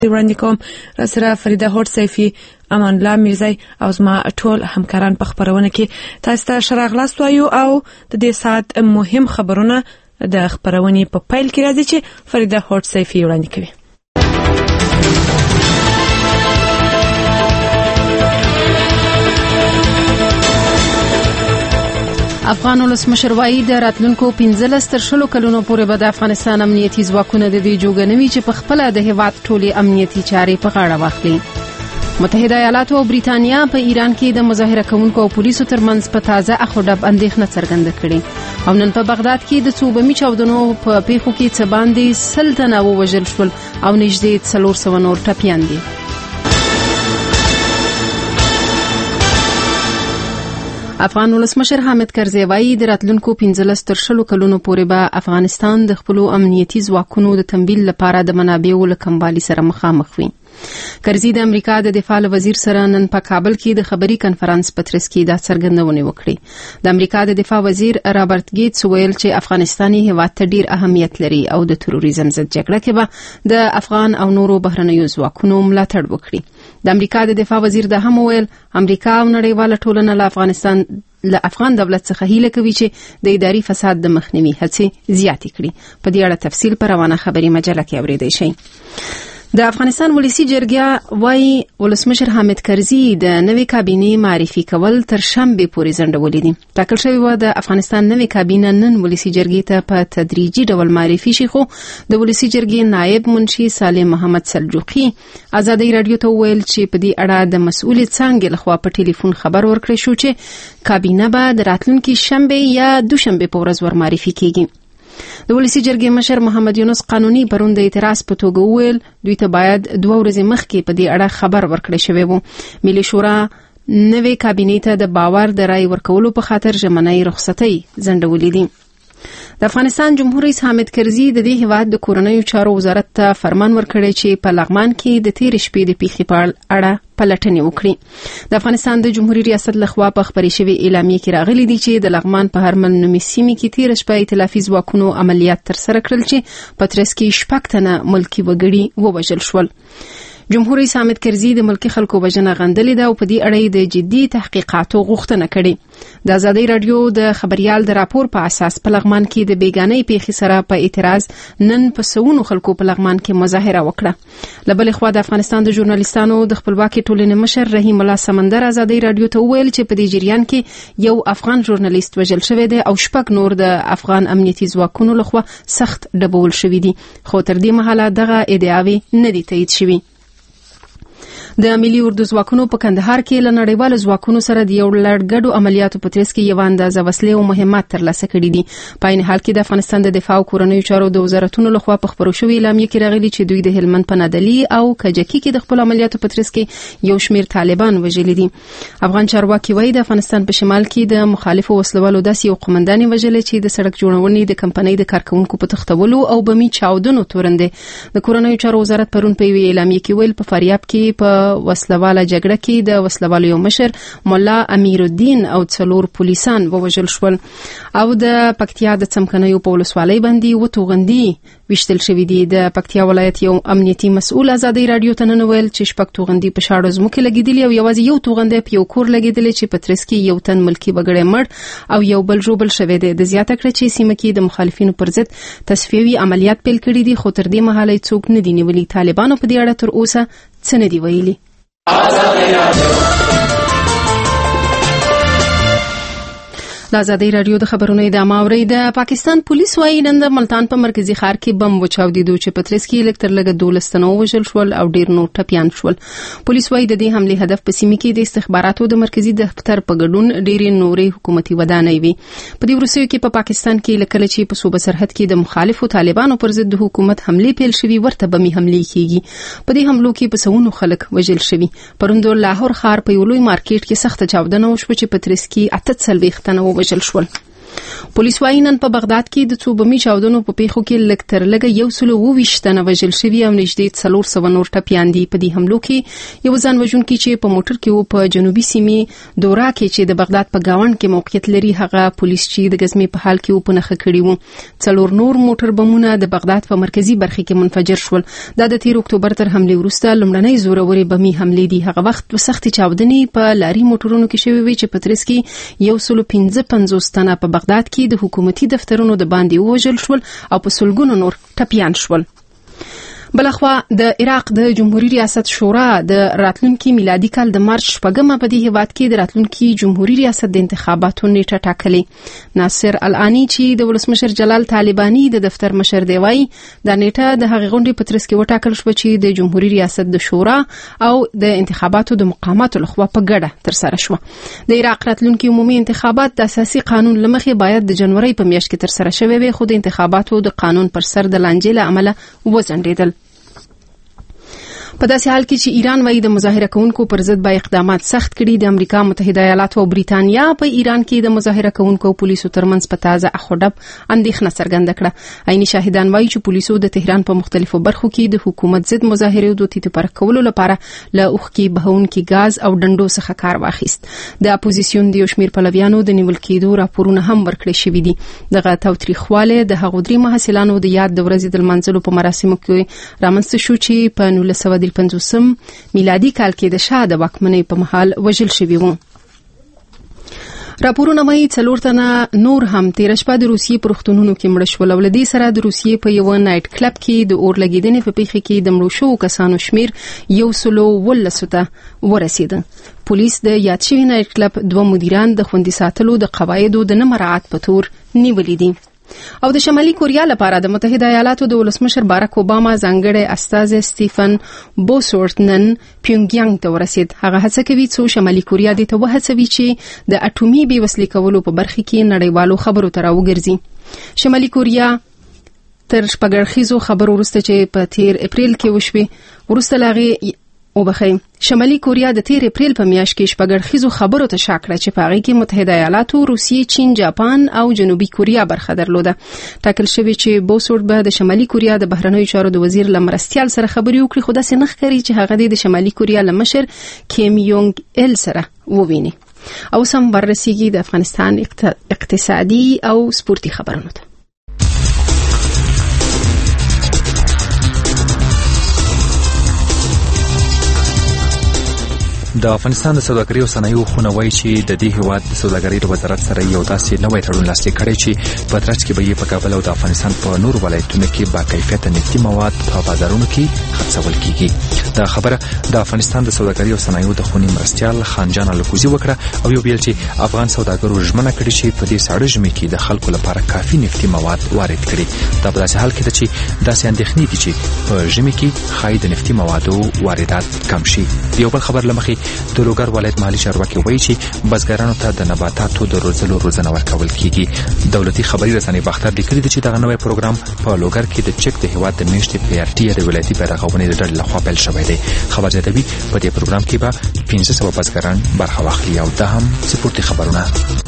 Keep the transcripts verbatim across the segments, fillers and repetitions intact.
وړاندې کوم. را سره فریده هوډ سیفي، امان الله میرزی او زما ټول همکاران په خبرونه کې تاسو ته ښه راغلاست وایو او د دې ساعت مهم خبرونه د خبرونې په پیل کې راځي چې فریده هوډ سیفي وړاندې کوي. افغان ولسمشر وایي د راتلونکو پنځلس تر شلو کلونو پورې به د افغانستان امنیتي ځواکونه د دې جوګنوي چې په خپل د هیواد ټولي امنیتي چارې په غاړه واخلي. متحده ایالات او بریتانیا په ایران کې د مظاهره کوونکو او پولیسو ترمنځ په تازه اخوډب اندېښنه څرګنده کړې او نن په بغداد کې د څو بمي چاودنو په پیښو کې څه باندې سل تنه ووژل شول او نږدې څلور سوه نور ټپیان دي. افغان ولسمشر حامد کرزی وایي د راتلونکو پنځلس تر شلو کلونو پورې به افغانستان د خپل امنیتي ځواکونو د تمویل لپاره د منابعو له کموالي سره مخامخ وي. کرزی د امریکا د دفاع وزیر سره نن په کابل کې د خبري کنفرانس په ترڅ کې دا څرګندونه وکړه. د امریکا د دفاع وزیر رابرټ ګیټس ویل چې افغانستاني هیواد ته ډیر اهمیت لري او د تروریزم ضد جګړه کې به د افغان او نورو بهرنیو ځواکونو ملاتړ وکړي. د امریکا د دفاع وزیر دا هم ویل امریکا او نړیواله ټولنه له افغانستان له افغان دولت څخه هیله کوي چې د اداري فساد د مخنیوي هڅې زیاتې کړي. په دې اړه تفصیل پر روانه خبري مجله کې اوریدئ شئ. د افغانستان ولسی جرګه وايي ولسمشر حامد کرزی د نوې کابینې معرفي کول تر شنبه پورې ځنډولې دي. ټاکل شوی و د افغانستان نوې کابینه نن ولسی جرګې ته په تدریجي ډول معرفي شي، خو د ولسی جرګې نائب منشي سالم محمد سلجوقي آزادۍ رادیو ته ویل چې په دې اړه د مسؤل څنګه لخوا په ټلیفون خبر ورکړی شو چې کابینه به د راتلونکي شنبه یا دوشنبه په ورځ ور معرفي کیږي. د ولسی جرګې مشر محمد یونس قانوني پرون د اعتراض په توګه ویل دوی ته باید دوه ورځې مخکې په دې اړه خبر ورکړی شوی وو. ملي شورا نوې کابینې ته د باور د رای ورکولو په خاطر ژمنۍ رخصتۍ ځنډولې دي. د افغانستان جمهور رئیس حامد کرزی د دې هیواد د کورنیو چارو وزارت ته فرمان ورکړی چې په لغمان کې د تیر شپې د پیښې په اړه پلټنې وکړي. د افغانستان د جمهوریت ریاست لخوا په خبري شوی اعلامیه کې راغلي دي چې د لغمان په هرمل نومي سیمه کې تیر شپه ائتلافي ځواکونو عملیات تر سره کړل چې په ترڅ کې شپږ تنه ملکی وګړي ووژل شول. جمهور رئیس حامد کرزی د ملکی خلکو وژنه غندلې ده او په دې اړه د جدي تحقیقاتو غوښتنه کړې. د آزادۍ رادیو د خبريال د راپور په اساس په لغمان کې د بیګانۍ پیښې سره په اعتراض نن په سونو خلکو په لغمان کې مظاهره وکړه. لبل خو د افغانستان د ژورنالیستانو د خپلواکي ټولنې مشر رحیم الله سمندر آزادۍ رادیو ته ویل چې په دې جریان کې یو افغان ژورنالیست وژل شوی دی او شپږ نور د افغان امنیتي ځواکونو لخوا سخت ډبول شوی دي، خو تر دې مهاله دغه ادعاوې نه دي تایید شوي. د ملي اردو ځواکونو په کندهار کې له نړیوالو ځواکونو سره د یو لړ ګډو عملیاتو په ترڅ کې یو اندازه وسلې او مهمات ترلاسه کړي دي. په عین حال کې د افغانستان د دفاع او کورنیو چارو د وزارتونو لخوا په خبرو شوی اعلامیه کې راغلي چې دوی د هلمند په نادلی او کجکی کې د خپل عملیاتو په ترڅ کې یو شمیر طالبان وژلي دي. افغان چارواکي وایي د افغانستان په شمال کې د مخالفو وسلوالو داسې یو قومندان وژل چې د سړک جوړونې د کمپنۍ د کارکونکو په تختولو او بمي چاودنو تورنده. د کورنیو چارو وزارت پرون په وی اعلامیه کې ویل په فاریاب کې په وسلواله جګړه کې د وسلوالو یو مشر مولا امیر الدین او څلور پولیسان ووژل شول او د پکتیا د څمکنیو په ولسوالۍ باندې وتوغندي وشتل شوی دی. د پکتیا ولایت یو امنیتي مسؤل آزادۍ رادیو ته نن ویل چې شپږ توغندي په شاړو ځمکې لګیدلې او یوازې یو توغندي په یو کور لګیدلې چې په ترڅ کې یو تن ملکی وګړی مړ او یو بل جوړ شوی دی. د زیاته کړ چې سیمه کې د مخالفینو پر ضد تصفیوي عملیات پیل کړي دي، خو تر دې مهاله څوک نه دي نیولي. طالبانو په دې اړه تر اوسه څه نه دی ویلي. د آزادۍ رادیو د خبرونو ادامه اوري. د پاکستان پولیس وايي نن د ملتان په مرکزی ښار کې بم وچاودیدو چې په ترڅ کې لکتر لګ دولس تنه وژل شول او ډیر نور ټپیان شول. پولیس وايي د دې حمله هدف په سیمه کې د استخباراتو د مرکزی دفتر په ګډون ډیرې نورې حکومتي ودانۍ وي. په دې ورسېو کې په پاکستان کې لکه چې په صوبه سرحد کې د مخالفو طالبانو پر ضد حکومت حمله پیل شوي ورته بمي حمله کیږي. په دې حملو کې په سونو خلک وژل شوي. پروند لاهور ښار په یو لوی مارکیټ کې سخت چاودنه وشوه چې په ترڅ کې اته څلوېښت تنه وژل شول. پولیس وايي نن په بغداد کې د څو بمي چاودنو په پیښو کې لږ تر لږه یو سل او اوویشت تنه وژل شوي او نږدې څلور سوه نور ټپیان دي. په دې حملو کې یو ځان وژونکی چې په موټر کې و په جنوبي سیمې دورا کې چې د بغداد په گاوند کې موقعیت لري هغه پولیس چې د غزمې په حال کې و په نخښه کړی و. څلور نور موټر بمونه د بغداد په مرکزی برخه کې منفجر شول. دا د تیر اکتوبر تر حمله وروسته لومړنۍ زوروري بمي حملې دي. هغه وخت په سختي چاودنې په لاري موټرونو کې شوې وي چې په ترڅ کې یو سل او پنځه پنځوس تنه په بغداد کې د حکومتي دفترونو د باندې وژل شول او په سلګونو نور ټپیان شول. بلخوا د عراق د جمهوریت ریاست شورا د راتلونکي میلادي کال د مارچ شپږمه په دې هیواد کې د راتلونکي جمهوریت ریاست د انتخاباتو نیټه ټاکلې. ناصر الانی چې د ولسمشر جلال طالبانی د دفتر مشر دی وایي د نیټه د هغې غونډې په ترڅ کې وټاکل شو چې د جمهوریت ریاست د شورا او د انتخاباتو د مقاماتو لخوا په ګډه ترسره شو. د عراق راتلونکي عمومي انتخابات د اساسي قانون لمخې باید د جنوري په میاشت کې ترسره شوي وي، خو د انتخاباتو د قانون پر سر د لانجې له امله وځنډېدل. په داسې حال کې چې ایران وايي د مظاهره کوونکو پر ضد به اقدامات سخت کړي، د امریکا متحده ایالاتو او بریتانیا په ایران کې د مظاهره کوونکو او پولیسو ترمنځ په تازه اخوډب اندېښنه څرګنده کړه. عیني شاهدان وايي چې پولیسو د تهران په مختلفو برخو کې د حکومت ضد مظاهرې د تیت پر کولو لپاره له اوښکي بهونکي غاز او ډنډو څخه کار واخیست. د اپوزیسیون د یو شمېر پلویانو د نیول کېدو راپورونه هم ورکړل شوي دي. دغه تاوتریخواله د هغو درې محصلانو د یاد د ورځې د لمانځلو په مراسمو کې رامنځته شو چې په نولس سوه پنځوسم میلادي کال کې د شاه د واکمنۍ په مهال وژل شوي وو. راپورونه وايي څلور تنه نور هم تیر شپه د روسیې په روغتونونو کې مړه شول او له دې سره د روسیې په یو نایټ کلب کې د اور لګیدنې په پیښه کې د مړو شوو کسانو شمیر یو سل او ولس ته ورسید. پولیس د یاد شوي نایټ کلب دوه مدیران د خوندي ساتلو د قواعدو د نه مراعات په تور نیولې دي. او د شمالي کوریا لپاره د متحده ایالاتو د ولسمشر باراک اوباما ځانګړی استازی سټیفن بوسورت نن پیونګیانګ ته ورسید. هغه هڅه کوي چې شمالي کوریا د ته وهڅوي چې د اټومي بې وسلې کولو په برخه کې نړیوالو خبرو ته راوګرځي. شمالي کوریا تر شپږاړخیزو خبرو وروسته چې په تیر اپریل کې وشوي وروسته لاغي او بخي شمالي کوریا د تیر اپریل په میاشت کې شپږاړخیزو خبرو ته شاکړه چې په هغه کې متحده ایالاتو، روسیې، چین، جاپان او جنوبي کوریا برخه درلوده. ټاکل شوی چې بوسورت به د شمالي کوریا د بهرنیو چارو د وزیر لمرستیال سره خبرې وکړي، خو داسې نه ښکاري چې هغه د شمالي کوریا لمشر کیم یونګ ال سره وویني. او سم ورسیږي د افغانستان اقتصادي او سپورتي خبرونو ته. د افغانستان د سوداګرۍ او صنایعو خونه وایي چې د دې هیواد د سوداګرۍ د وزارت سره یو داسې نوی تړون لاسلیک کړی چې په ترڅ کې به یې په کابل او د افغانستان په نورو ولایتونو کې با کیفیته نفتي مواد په بازارونو کې خرڅول کیږي. دا خبره د افغانستان د سوداګرۍ او صنایعو د خونې مرستیال خانجان الکوزي وکړه او یو بیل چې افغان سوداګرو ژمنه کړې چې په دې ساړه ژمي کې د خلکو لپاره کافي نفتي مواد وارد کړي. دا په داسې حال کې ده چې داسې اندېښنې دي چې په ژمي کې ښایي د نفتي موادو واردات کم شي. یو بل خبر لمخې د لوګر ولایت مالي چارواکي وایي چې بزګرانو ته د نباتاتو د روزلو روزنه ورکول کیږي. دولتي خبري رسنۍ باختر لیکلي چې دغه نوی پروګرام په لوګر کې د چک د هیواد د میشتې پی ار ټي د ولایتي پیرغونې د ډلې لخوا پیل شوی دی. خبر زیاتوي په دې پروګرام کې به پنځه سوه بزګران برخه واخلي او دا هم سپورتي خبرونه.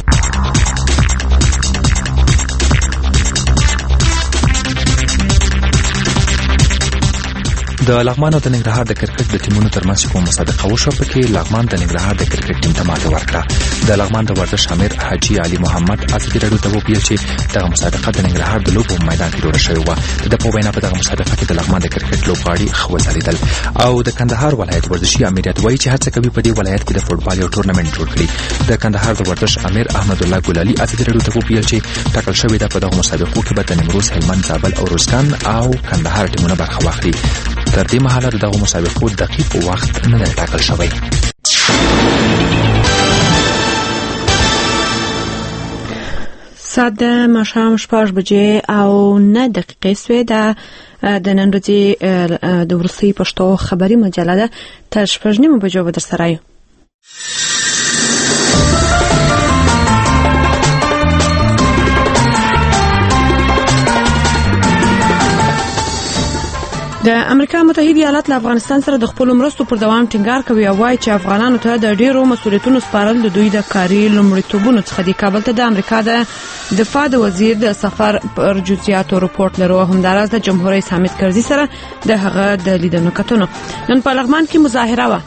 د لغمان او د ننګرهار د کرکټ د ټیمونو ترمنځ کوم مسابقه وشوه، پکې لغمان د ننګرهار د کرکټ ټیم ته ماته ورکړه. د لغمان د ورزش امیر حاجي علي محمد ازادي راډیو ته وویل چې دغه مسابقه د ننګرهار د لوبو میدان کې جوړه شوې وه. د په وینا په دغه مسابقه کې د لغمان د کرکټ لوبغاړي ښه وځلیدل او د کندهار ولایت ورزشي امریت وایي چې هڅه کوي په دې ولایت کې د فوټبال یو ټورنمنټ جوړ کړي. د کندهار د ورزش امیر احمد الله ګلالي ازادي راډیو ته وویل چې ټاکل شوی ده په دغه مسابقو کې به د نیمروز، هلمند، زابل او روزګان او کندهار ټیمونه برخه واخلي. تر دې مهاله د دغه مسابقو دقیق وخت نه دی ټاکل شوی. ساعت د ماښام شپږ بجې او نه دقیقې سوې ده. د نن ورځې د ورسي پښتو خبري مجله ده. تر شپږ نیمو بجو به در سره یو. د امریکا متحده ایالات له افغانستان سره د خپل مرستو پر دوام ټینګار کوي او وايي چې افغانانو ته د ډیرو مسؤلیتونو سپارل د دوی د کاري لومړیتوبونو څخه دی. کابل ته د امریکا د دفاع د وزیر د سفر پر جزئیاتو رپورټ لرو. همداراز د جمهور رئیس حامد کرزي سره د هغه د لیدنو کتنو. نن په لغمان کې مظاهره و.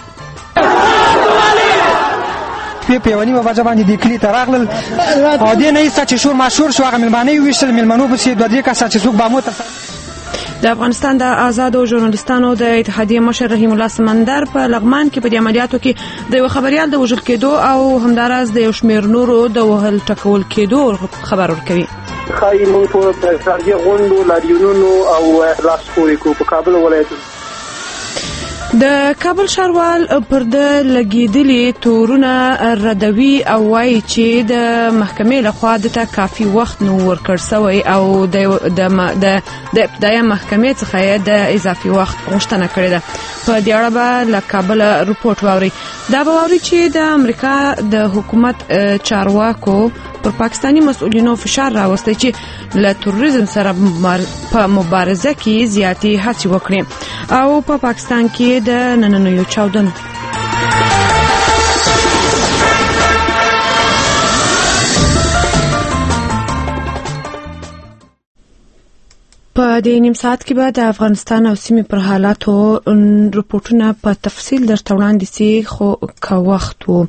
په پیونی په وجه باندې د کلی ته راغلل او دې نه چې شور ماشور شو هغه ملمانه ویشل ملمنو په سي دوه دې کسه چې څوک بامو ته د افغانستان د آزادو ژورنالیستانو د اتحادیې مشر رحیم الله سمندر په لغمان کې په دې عملیاتو کې د یو خبريال د وژل کېدو او همداراز د یو شمېر نورو د وهل ټکول کېدو خبر ورکوي. خای مونږ په سرجه غونډو لاریونونو او لاسپوري کو په کابل ولایت د کابل ښاروال پر د لګیدلي تورونه ردوي او وايي چې د محکمې لخوا د کافي وخت نو ورکړ شوی او د د د ابتدایي محکمې څخه د اضافي وخت غوښتنه کړې ده. په دې اړه به له کابل رپورټ واوري. دا به واوري چې د امریکا د حکومت چارواکو پر پاکستانی مسؤلینو فشار راوستي چې له تروریزم سره په مبارزه کې زیاتې هڅې وکړي او په پاکستان کې د نننیو چاودنو په دې نیم ساعت کې به د افغانستان او سیمې پر حالاتو رپورټونه په تفصیل درته وړاندې سي خو که وخت وو.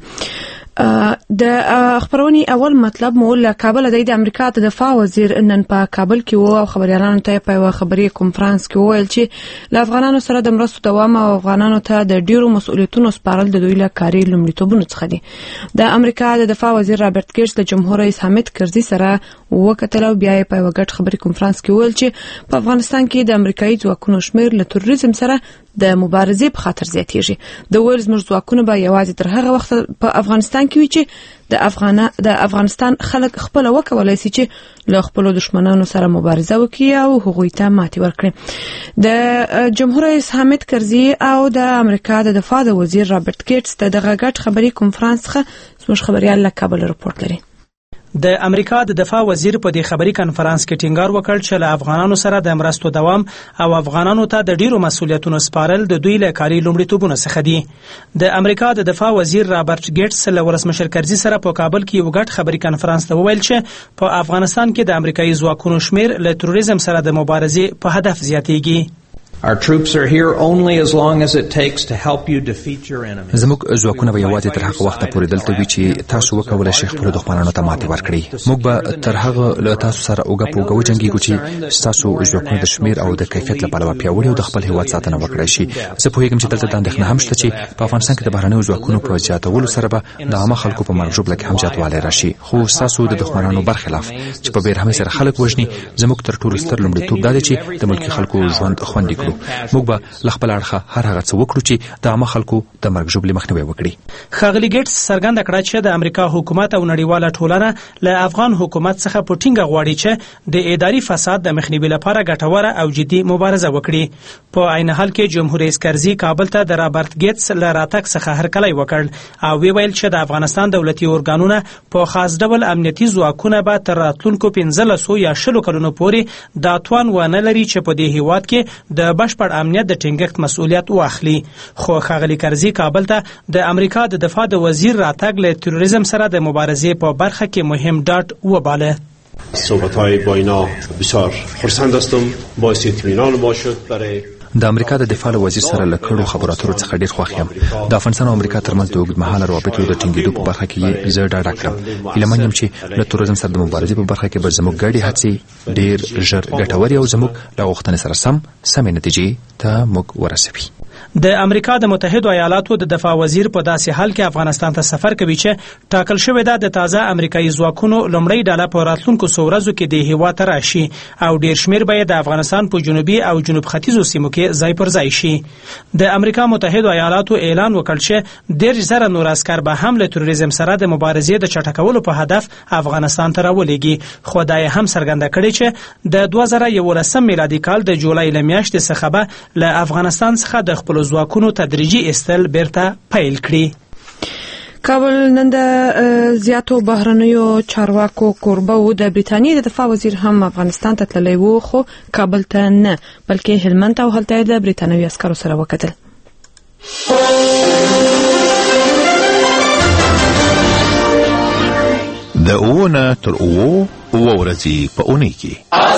د خبرونی اول مطلب مو له کابل د امریکا د دفاع وزیر نن په کابل کې وو او خبريالانو ته په یو خبري کنفرانس کې وویل چې له افغانانو سره د مرستو دوام او افغانانو ته د ډیرو مسؤلیتونو سپارل د دوی له کاري لومړیتوبونو څخه دي. د امریکا د دفاع وزیر رابرټ ګیټس د جمهور رئیس حامد کرزي سره وکتل او بیا په یو غټ خبري کنفرانس کې وویل چې په افغانستان کې د امریکایي ځواکونو شمیر له تروریزم سره د مبارزې په خاطر زیاتېږي. د ویل زموږ ځواکونه به یوازې تر هغه وخت په افغانستان کې وي چې د افغان د افغانستان خلک خپل وکولای شي چې له خپل دشمنانو سره مبارزه وکړي او هغوی ته ماتې ورکړي. د جمهور رئیس حامد کرزي او د امریکا د دفاع د وزیر رابرټ ګیټس د دغه غټ خبري کنفرانس څخه زموږ خبريال له کابل رپورټ لري. د امریکا د دفاع وزیر په دې خبري کنفرانس کې ټینګار وکړ چې له افغانانو سره د مرستو دوام او افغانانو ته د ډیرو مسؤلیتونو سپارل د دوی له کاري لومړیتوبونو څخه دي. د امریکا د دفاع وزیر رابرټ ګیټس له ولسمشر کرزي سره په کابل کې یو غټ خبري کنفرانس ته وویل چې په افغانستان کې د امریکایي ځواکونو شمیر له تروریزم سره د مبارزې په هدف زیاتېږي. Our troops are here only as long as it takes to help you defeat your enemy. زموږ ځواکونه به یوازې تر هغه وخته پورې دلته وي چې تاسو وکولای شئ خپل دښمنانو ته ماتې ورکړئ. موږ به تر هغه له تاسو سره اوږه په اوږه وجنګېږو چې تاسو ځواکونه د شمیر او د کیفیت لپاره پیاوړي او د خپل هیواد ساتنه وکړئ شي. زه پوهیږم چې دلته د اندېښنه هم شته چې په افغانستان کې د بهرنیو ځواکونو په زیاتولو سره به د عامه خلکو په مرګ ژوبله کې هم زیاتوالی راشي. خو تاسو د دښمنانو برخلاف چې په بیرحمۍ سره خلک وژني زموږ تر ټولو ستر لومړیتوب دا دی چې د ملکي خلکو ژوند خوندي کړو. موږ به لخپل اړخه هر هغه څه وکړو چې د عامه خلکو د مرګ ژوبلې مخنیوي وکړي. ښاغلي ګیټس څرګنده کړه چې د امریکا حکومت او نړیواله ټولنه له افغان حکومت څخه په ټینګه غواړي چې د اداري فساد د مخنیوي لپاره ګټوره او جدي مبارزه وکړي. په عین حال کې جمهور رئیس کرزي کابل ته د رابرټ ګیټس له راتګ څخه هرکلی وکړ او ویل چې د افغانستان دولتي ارګانونه په خاص ډول امنیتي ځواکونه به تر راتلونکو پنځلسو یا شلو کلونو پورې دا توان ونه لري چې په دې هیواد کې د بشپړ امنیت د ټینګښت مسؤلیت واخلي. خو ښاغلي کرزي کابل ته د امریکا د دفاع د وزیر راتګ له تروریزم سره د مبارزې په برخه کې مهم ډاډ وباله. صحبت‌های با اینا بسیار خرسند هستم. باعث اطمینان ما شد برای د امریکا د دفاع وزیر سره له کړو خبرو اترو څخه ډیر خوښ یم. د افغانستان او امریکا ترمنځ د اوږدمهاله روابطو د ټینګېدو په برخه کې زه ډاډه کړم. هیله من یم چې له تروریزم سره د مبارزې په برخه کې به زموږ ګډې هڅې ډیر ژر ګټورې او زموږ له غوښتنې سره سم سمې نتیجې ته موږ ورسوي. د امریکا د متحده ایالاتو د دفاع وزیر په داسې حال کې افغانستان ته سفر کوي چې ټاکل شوی ده د تازه امریکایي ځواکونو لومړی ډله په راتلونکو څو ورځو کې د هیواد ته راشي او ډیر شمیر به د افغانستان په جنوبي او جنوب ختیځو سیمو کې ځای پر ځای شي. د امریکا متحده ایالاتو اعلان وکړ چې ډیر زره نور عسكر به هم له تروریزم سره د مبارزې د چټکولو په هدف افغانستان ته راولېږي. خو دا هم څرګنده کړي چې د دوه زره یولسم میلادي کال د جولای ل میاشتې څخه به له افغانستان څخه د خپل ځواکونو تدریجي استل بیرته پیل کړي. کابل نن د زیاتو بهرنیو چارواکو کوربه و. د بریتانیې د دفاع وزیر هم افغانستان ته تللی و، خو کابل ته نه بلکې هلمند او هلته د بریتانوي عسکرو سره وکتل. د اوونه تر اوو اوو ورځې په اونۍ کې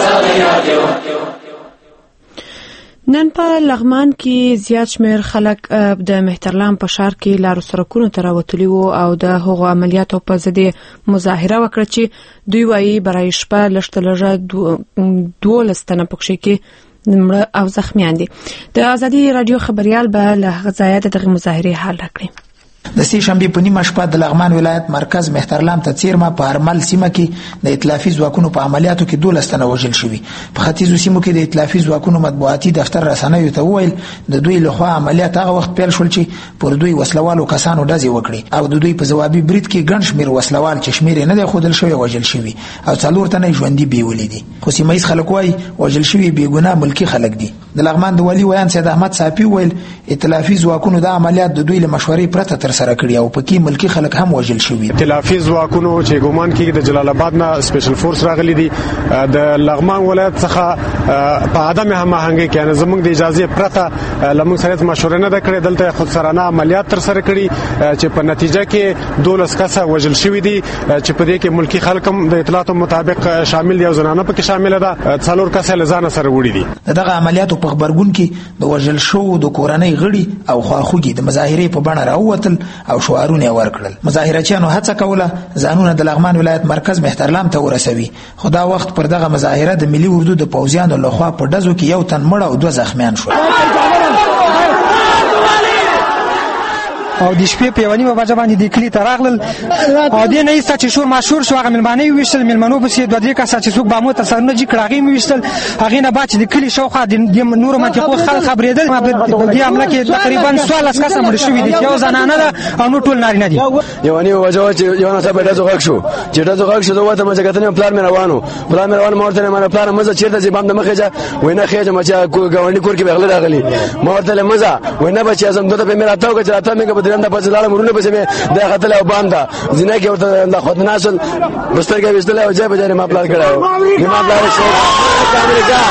نن په لغمان کې زیات شمیر خلک د مهترلام په ښار کې لارو سرکونو ته راوتلي وو او د هغو عملیاتو په ضد مظاهره وکړه چې دوی وایي برای شپه لږ تر لږه دولس تنه پکښې کې مړه او زخمیان دي. د ازادي رادیو خبريال به له هغه ځایه دغه مظاهرې حال راکړي. د سې شنبې په نیمه شپه د لغمان ولایت مرکز مهترلام ته څیرمه په ارمل سیمه کې د ائتلافي ځواکونو په عملیاتو کې دولس تنه وژل شوي. په ختیځو سیمو کې د ائتلافي ځواکونو مطبوعاتي دفتر رسنیو ته وویل د دوی لخوا عملیات هغه وخت پیل شول چې پر دوی وسلوالو کسانو ډزې وکړي او د دوی په ځوابي برید کې ګڼ شمېر وسلوال چې شمېر نه دی ښودل شوی وژل شوي او څلور تنه ژوندي بیولي دي. خو سیمه ییز خلک وایي وژل شوي بېګناه ملکي خلک دي. د لغمان د والي ویان سید احمد صافي ویل ائتلافي ځواکونو د عملیات د دوی له مشورې پرته ترسره کړي او په کې ملکی خلک هم وژل شوي. ائتلافي ځواکونو چې ګومان کېږي د جلال آباد نه سپیشل فورس راغلي دي د لغمان ولایت څخه په عدم هماهنګۍ کې یعنې زموږ د اجازې پرته له موږ سره مشورې نه ده کړې. دلته خودسرانه عملیات ترسره کړي چې په نتیجه کې دولس کسه وژل شوي دي چې په دې کې ملکی خلک هم د اطلاعاتو مطابق شامل دي او زنانه پکې شامله ده. څلور کسه له ځانه سره وړي دي. دغه عملیاتو په خبرګون کې د وژل شوو د کورنۍ غړي او خواخوږي د مظاهرې په بڼه راووتل او شعارونه ورکړل. مظاهرچیانو هڅه کوله ځانونه د لغمان ولایت مرکز مهترلام ته ورسوي، خو دا وخت پر دغه مظاهره د ملي اردو د پوځیانو لخوا په ډزو کې یو تن مړ او دوه زخمیان شول. او د شپې په یو نیمه بجه باندې د کلی ته راغلل او دې نه ایسته چې شور ماشور شو. هغه ملمانه یې ویشتل، ملمنو پسې دوه درې کسه چې څوک بامو ته سرونه جي کړه هغې مې ویشتل. هغې نه بعد چې د کلي شاوخوا د نورو منطقو خلک خبرېدل. په دې حمله کې تقریبا څوارلس کسه مړه شوي دي، یو زنانه ده او نور ټول نارینه دي. یوه نیمه بجه وه چې یو ناڅاپه ډزو غږ شو. چې ډزو غږ شو زه ووتم چې کتل مې پلار مې روان و. پلار مې روان ما ورته ویل مانا پلاره مه ځه چېرته ځې بام ته مه خېجه. وایي نه خېجم چې ګاونډي کور کې به غله راغلي. ما ورته ویل مه ځه. وایي نه بچیه ځم دوه ته به مې راتاو کړه چې راتاو مې کړه په درېیم دفعه چې لاړم ورونه پسې مې دا خطل او بام دا زینه کې ورته دا خود ناسل بستر کې وستل او ځای په ځای ما پلان کړو. ما پلان شو امریکا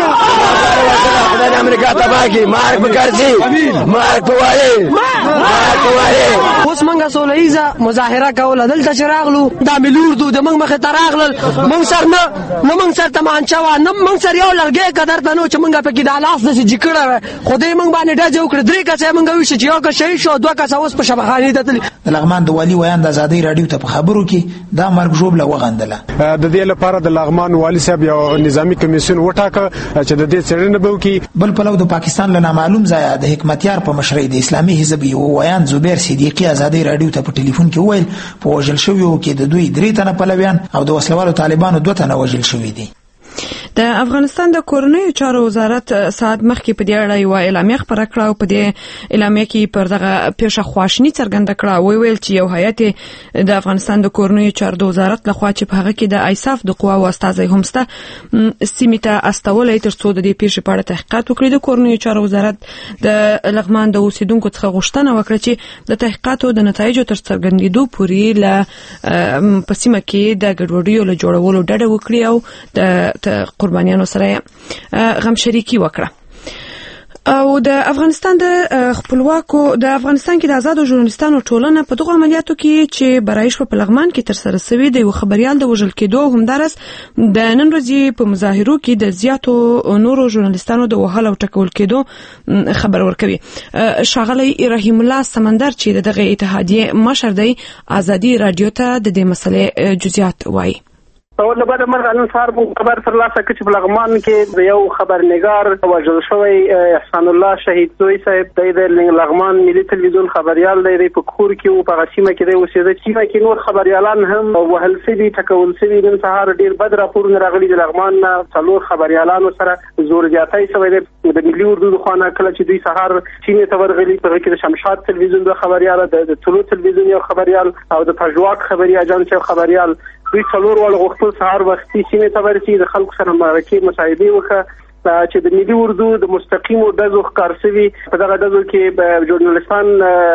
د امریکا تباہی مارک وکړي مارک وایي مارک وایي. اوس موږ سولېزه مظاهره کوله دلته چې راغلو دا ملوردو د موږ مخه ته راغلل. موږ سر نه نو موږ سر ته مانچا و نه موږ سر یو لرګي قدر ته نو چې موږ په کې د لاس د جکړه خو دې موږ باندې ډاځو کړ. درې کسه موږ ویش چې یو کسه شو دوه کسه اوس په شبخانه ته تل. د لغمان د والي ویان د ازادي رادیو ته په خبرو کې دا مرګ ژوبله وغندله. د دې لپاره د لغمان والي صاحب یو نظامی کمیسیون وټاکه چې د دې څېړنه به وکړي. بل پلو د پاکستان له نامعلوم ځایه د حکمتیار په مشرۍ د اسلامي حزب یو ویان زبیر صدیقی ازادي رادیو ته په ټلیفون کې وویل په وژل شویو کې د دوی درې تنه پلویان او د وسلوالو طالبانو دوه تنه وژل شوي دي. د افغانستان د کورنیو چارو وزارت ساعت مخکې په دې اړه یو اعلامیه خپره کړه او په دې اعلامیه کې پر دغه پیښه خواشیني څرګنده کړه. وی ویل چې یو هیئت د افغانستان د کورنیو چارو د وزارت لخوا چې په هغه کې د ایساف د قواو استازي هم سته سیمې ته استولې ترڅو د دې پیښې په اړه تحقیقات وکړي. د کورنیو چارو وزارت د لغمان د اوسیدونکو څخه غوښتنه وکړه چې د تحقیقاتو د نتایجو تر څرګندېدو پورې له په سیمه کې د ګډوډیو له جوړولو ډډه وکړي او د قربانیانو سره غم شریکی وکړه. او د افغانستان د خپلواکو د افغانستان کې د آزادو ژورنالستانو ټولنه په دغه عملیاتو کې چې برایش په لغمان کې تر سره شوی د یو خبريال د وژل کېدو همدارس د نن ورځې په مظاهرو کې د زیاتو نورو ژورنالستانو د وهل او ټکول کېدو خبر ورکوي. شاغلی رحیم الله سمندر چې دغه اتحادیه مشر دی ازادي رادیو ته د دې مسلې جزئیات وایي. او له بعد مرغ نن سهار مو خبر تر لاسه کړ چې په لغمان کې یو خبرنګار وژل شوی احسان الله شهید زوی صاحب د لغمان ملي تلویزیون خبريال دی په کور کې او په غسیمه کې دی اوسېده چې کې نور خبريالان هم وهل شوي ټکول شوي. نن سهار ډیر بد راپورونه راغلي د لغمان نه څلور خبريالانو سره زور زیاتای شوی دی. د ملي اردو د خوانه کله چې دوی سهار چینه ته ورغلي په کې د شمشاد تلویزیون د خبريال د طلوع تلویزیون یو خبريال او د پژواک خبري اجان چې خبريال دوی څلور ول غوښتل سهار وختي سیمه ته ورسي د خلکو سره مرکه مصاحبه وکړه چې د ملي اردو د مستقیمو ډزو ښکار شوي په دغه ډزو کې ژورنالیستان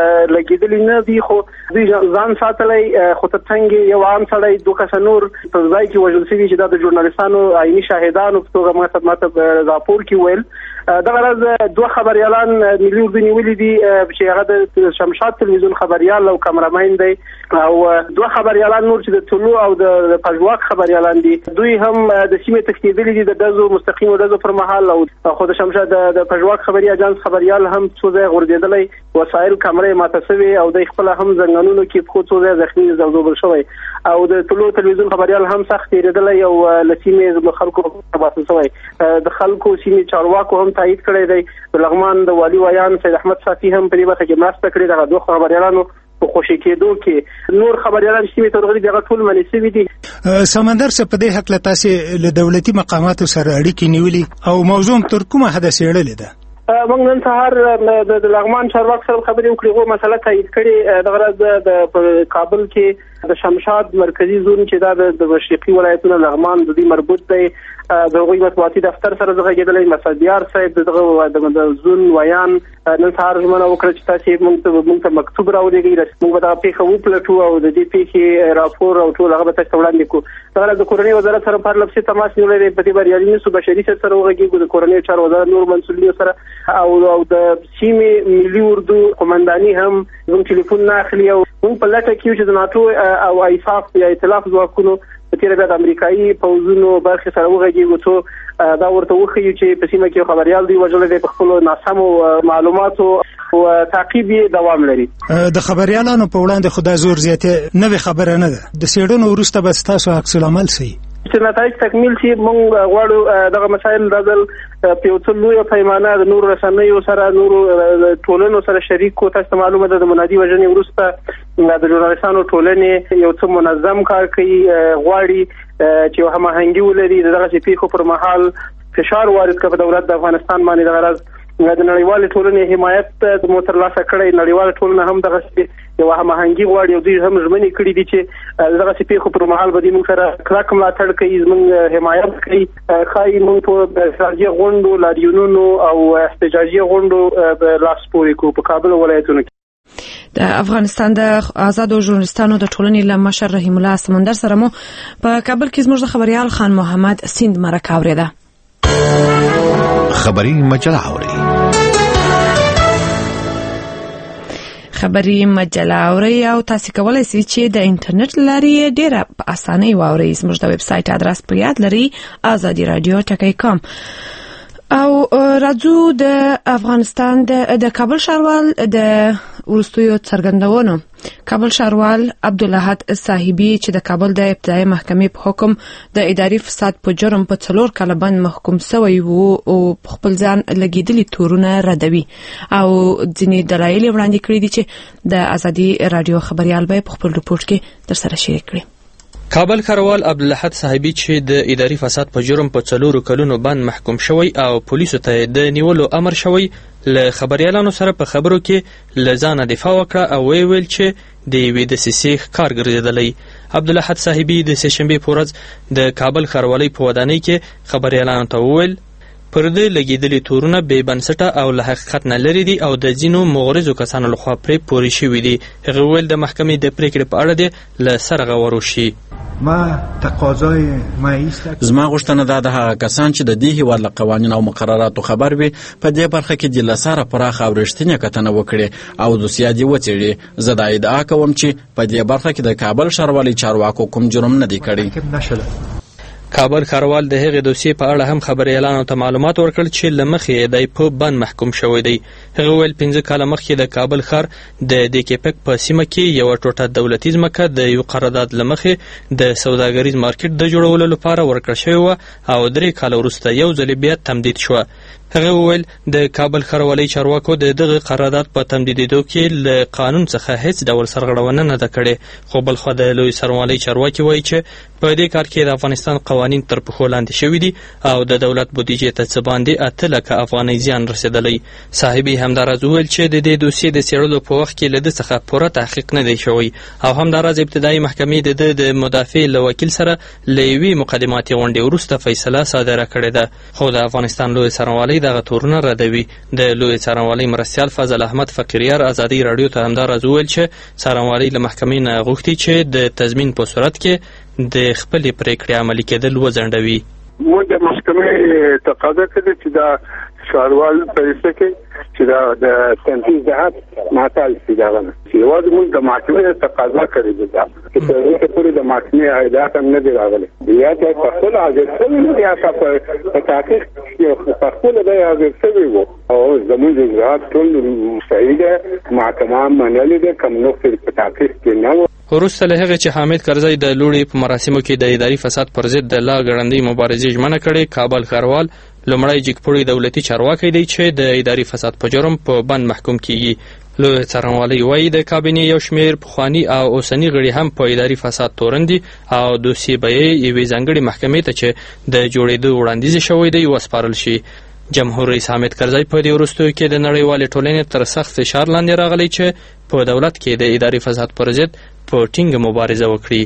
لګېدلي نه دي خو دوی ځان ساتلی خو تر څنګ یو عام سړی دوه کسه نور په ځای کې وژل شوي چې دا د ژورنالیستانو عیني شاهدانو په توګه ماته ماته راپور کې ویل دغه ورځ دوه خبریالان ملي اردو نیولي دي چې هغه د شمشاد تلویزیون خبریال او کامرامین دی او دوه خبریالان نور چې د طلوع او د پژواک خبریالان دي دوی هم د سیمې تښتېدلي دي د ډزو مستقیمو ډزو پر مهال او خو د شمشاد د پژواک خبري اجانس خبریال هم څو ځای غورځېدلی وسایل کمرې ماته شوي او د خپل هم زنګانونو کې په څو ځای زخمي زوزوبل شوی او د طلوع تلویزیون خبریال هم سخت تېرېدلی او له سیمې خلکو باسل شوی د خلکو سیمې چارواکو هم تایید کړی دی د لغمان د والي ویان سید احمد صافي هم په دې برخه کې مرسته کړې دغه دوه خبریالانو په خوشي کېدو کې نور خبریالان چې سیمې ته ورغلي دي هغه ټول منع شوي دي. سمندر څه په دې هکله تاسې له دولتي مقاماتو سره اړیکې نیولي او موضوع تر کومه حده څېړلې ده؟ موږ نن سهار د لغمان چارواکو سره خبرې وکړې غو مسله تایید کړې دغه ورځ د کابل کې د شمشاد مرکزی زون چې دا د مشرقي ولایتونو لغمان د دې مربوط دی د هغوی مطبوعاتي دفتر سره غږېدلی مسعدیار صاحب دغه د زون ویان نن سهار ژمنه وکړه چې تاسې موږ ته موږ ته مکتوب راولېږئ موږ به دغه پېښه وپلټو او د دې پېښې راپور او ټول هغه به تاسو ته وړاندې کړو. دغه ورځ د کورنۍ وزارت سره پرله پسې تماس نیولی دی په دې بریالي نسو بشري صاحب سره وغږېږو د کورنۍ چارو وزارت نور مسؤلینو سره او او د سیمې ملي اردو قمنداني هم زموږ ټلیفون نه اخلي او موږ په لټه کې یو چې د ناټو او ایساف یا ائتلاف ځواکونو په تېره بیا د امریکایي پوځونو برخې سره وغږېږو څو دا ورته وښیو چې په سیمه کې خبریال دوی وژلی دی په خپلو ناسمو معلوماتو او تعقیب یې دوام لري. د خبریالانو په وړاندې خو دا زور زیاتې نوې خبره نه ده. د څېړنو وروسته به ستاسو عکس العمل څه وي؟ چې نتایج تکمیل شي موږ غواړو دغه مسایل دا ځل په یو څه لویه پیمانه د نورو رسنیو سره نورو ټولنو سره شریک کړو. تاسو ته معلومه ده د منادي وژنې وروسته د ژورنالیستانو ټولنې یو څه منظم کار کوي غواړي چې یو هماهنګي ولري د دغسې پیښو پر مهال فشار وارد کړي په دولت د افغانستان باندې. دغه ورځ د نړیوالې ټولنې حمایت مو ترلاسه کړی. نړیواله ټولنه هم دغسې یو هماهنګي غواړي او دوی هم ژمنې کړي دي چې دغسې پیښو پر مهال به دوی موږ سره کلک ملاتړ کوي زموږ حمایت کوي. ښایي موږ په احتجاجي غونډو لاریونونو او احتجاجي غونډو لاس پورې کړو په کابل ولایتونو کې. د افغانستان د آزادو ژورنالیستانو د ټولنې له مشر رحیم الله سمندر سره مو په کابل کې زموږ د خبريال خان محمد سیند مرکه اوریده. خبري مجله اوري خبري مجله اوري او تاسو کولای شئ چې د انټرنیټ لارې ډیره په اسانۍ واورئ. زموږ د ویب سټ ادرس په یاد لري آزادي رادیو ټکی کام. او راځو د افغانستان د کابل ښاروال د ورستیو څرګندونو کابل ښاروال عبدالاحد صاحبي چې د کابل د ابتدایي محکمې په حکم د اداري فساد په جرم په څلور کاله باندې محکوم شوی وو او خپل ځان لګیدلي تورونه ردوي او ځینې دلایل وړاندې کړي دي چې د ازادي رادیو خبريال به په خپل رپورت کې تر سره شریک کړي. کابل ښاروال عبدالاحد صاحبي چې د اداري فساد په جرم په څلورو کلونو باندې محکوم شوی او پولیسو ته د نیولو امر شوی له خبريالانو سره په خبرو کې له ځانه دفاع وکړه او وی ویل چې د یوې دسیسې ښکار ګرځېدلی. عبدالاحد صاحبي د سهشنبې په ورځ د کابل ښاروالۍ په ودانۍ کې خبريالانو ته وویل پر دې لګېدلي تورونه بې بنسټه او له حقیقت نه لرې دي او د ځینو مغرضو کسانو لخوا پرې پورې شوي دي. هغه ویل د محکمې د پرېکړې په اړه دې له سرغه وروشي. ما تقاضای ما ایست زما غوښتنه دا د هغه کسان چې د دې هیواد له قوانینو او مقرراتو خبر وي په دې برخه کې د لساره پراخه او رښتینې کتنه وکړي او دوسیه دې وڅېړي. زه دا ادعا کوم چې په دې برخه کې د کابل ښاروالۍ چارواکو کوم جرم نه دی کړی. کابل ښاروال د هغې دوسیې په اړه هم خبريالانو ته معلومات ورکړل چې له مخې دی په بند محکوم شوی دی. هغه ویل پنځه کاله مخکې د کابل ښار د دیکیپک په سیمه کې یوه ټوټه دولتي ځمکه د یو قرارداد له مخې د سوداګریز مارکیټ د جوړولو لپاره ورکړل شوې وه او درې کاله وروسته یو ځل بیا تمدید شوه. هغه وویل د کابل ښاروالۍ چارواکو د دغه قرارداد په تمدیدېدو کې له قانون څخه هیڅ ډول سرغړونه نه ده کړې، خو بلخوا د لوی څارنوالۍ چارواکي وایي چې په دې کار کې د افغانستان قوانین تر پښو لاندې شوي دي او د دولت بودیجې ته څه باندې اته لکه افغانۍ زیان رسېدلی. صاحبي همداراز وویل چې د دې دوسیې د څېړلو په وخت کې له ده څخه پوره تحقیق نه دی شوی او همداراز ابتدایي محکمې د ده د مدافع له وکیل سره له یوې مقدماتي غونډې وروسته فیصله صادره کړې ده، خو د افغانستان لوی څارنوالۍ دغه تورونه ردوي. د لوی څارنوالۍ مرستیال فضل احمد فقیریار ازادي راډیو ته همداراز وویل چې څارنوالۍ له محکمې نه غوښتي چې د تضمین په صورت کې د خپلې پرېکړې عملي کېدل وځنډوي. موږ د محکمې تقاضا کړې چې دا ښاروال فیصله کوي چې دا د تنفیذ جهات معطل شي. دا نه چې یوازې موږ د محکمې تقاضا کړې ده چې په دې پورې د محکمې هدایت هم نه دی راغلی. یا ته په خپل حاضر شوی نه یا په تحقیق په خپل د حاضر شوی وو او زموږ اجراءات ټول صحیح ده، محکمه منلې ده، کوم نقطې په تحقیق کې نه و. وروسته له هغې چې حامد کرزی د لوړې په مراسمو کې د اداري فساد پر ضد د لا ګړندۍ مبارزې ژمنه کړې، کابل ښاروال لومړی جګپوړی دولتي چارواکی دی چې د اداري فساد په جرم په بند محکوم کیږي. لوی څارنوالۍ وایي د کابینې یو شمېر پخواني او اوسني غړي هم په اداري فساد تورن دي او دوسیې به یې یوې ځانګړې محکمې ته چې د جوړېدو وړاندیز شوی دی وسپارل شي. جمهور رئیس حامد کرزی په دې وروستیو کې د نړیوالې ټولنې تر سخت فشار لاندې راغلی چې په دولت کې د اداري فساد پر ضد په ټینګه مبارزه وکړي.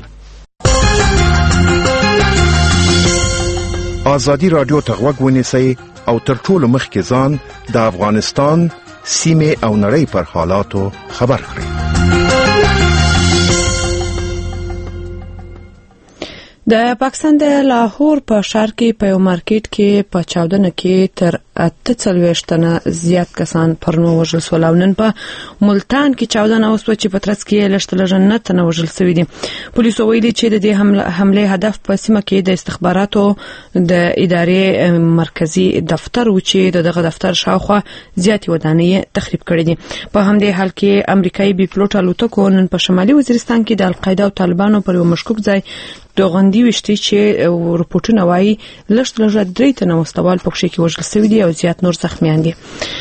ازادي راډیو ته غوږ ونیسئ او تر ټولو مخکې ځان د افغانستان سیمې او نړۍ پر حالاتو خبر کړئ. د پاکستان د لاهور په ښار کې په یو مارکیټ کې په چاودنه کې تر اته څلوېښت تنه زیات کسان پرنو وژل شول او نن په ملتان کې چاودنه وسوه چې په ترڅ کې یې لږ تر لږه نه تنه وژل سوي دي. پولیسو ویلي چې د دې حملې هدف په سیمه کې د استخباراتو د ادارې مرکزي دفتر و چې دغه دفتر شاوخوا زیاتې ودانۍ تخریب کړې دي. په همدې حال کې امریکایي بي پلوټ الوتکو نن په شمالي وزیرستان کې د القاعده او طالبانو پر یو مشکوک ځای دوغندي وشتي چې رپورټونه وایي لږ تر لږه درې تنه وسلوال پکې کې وژل شوي دي او زیات نور زخمیان دي.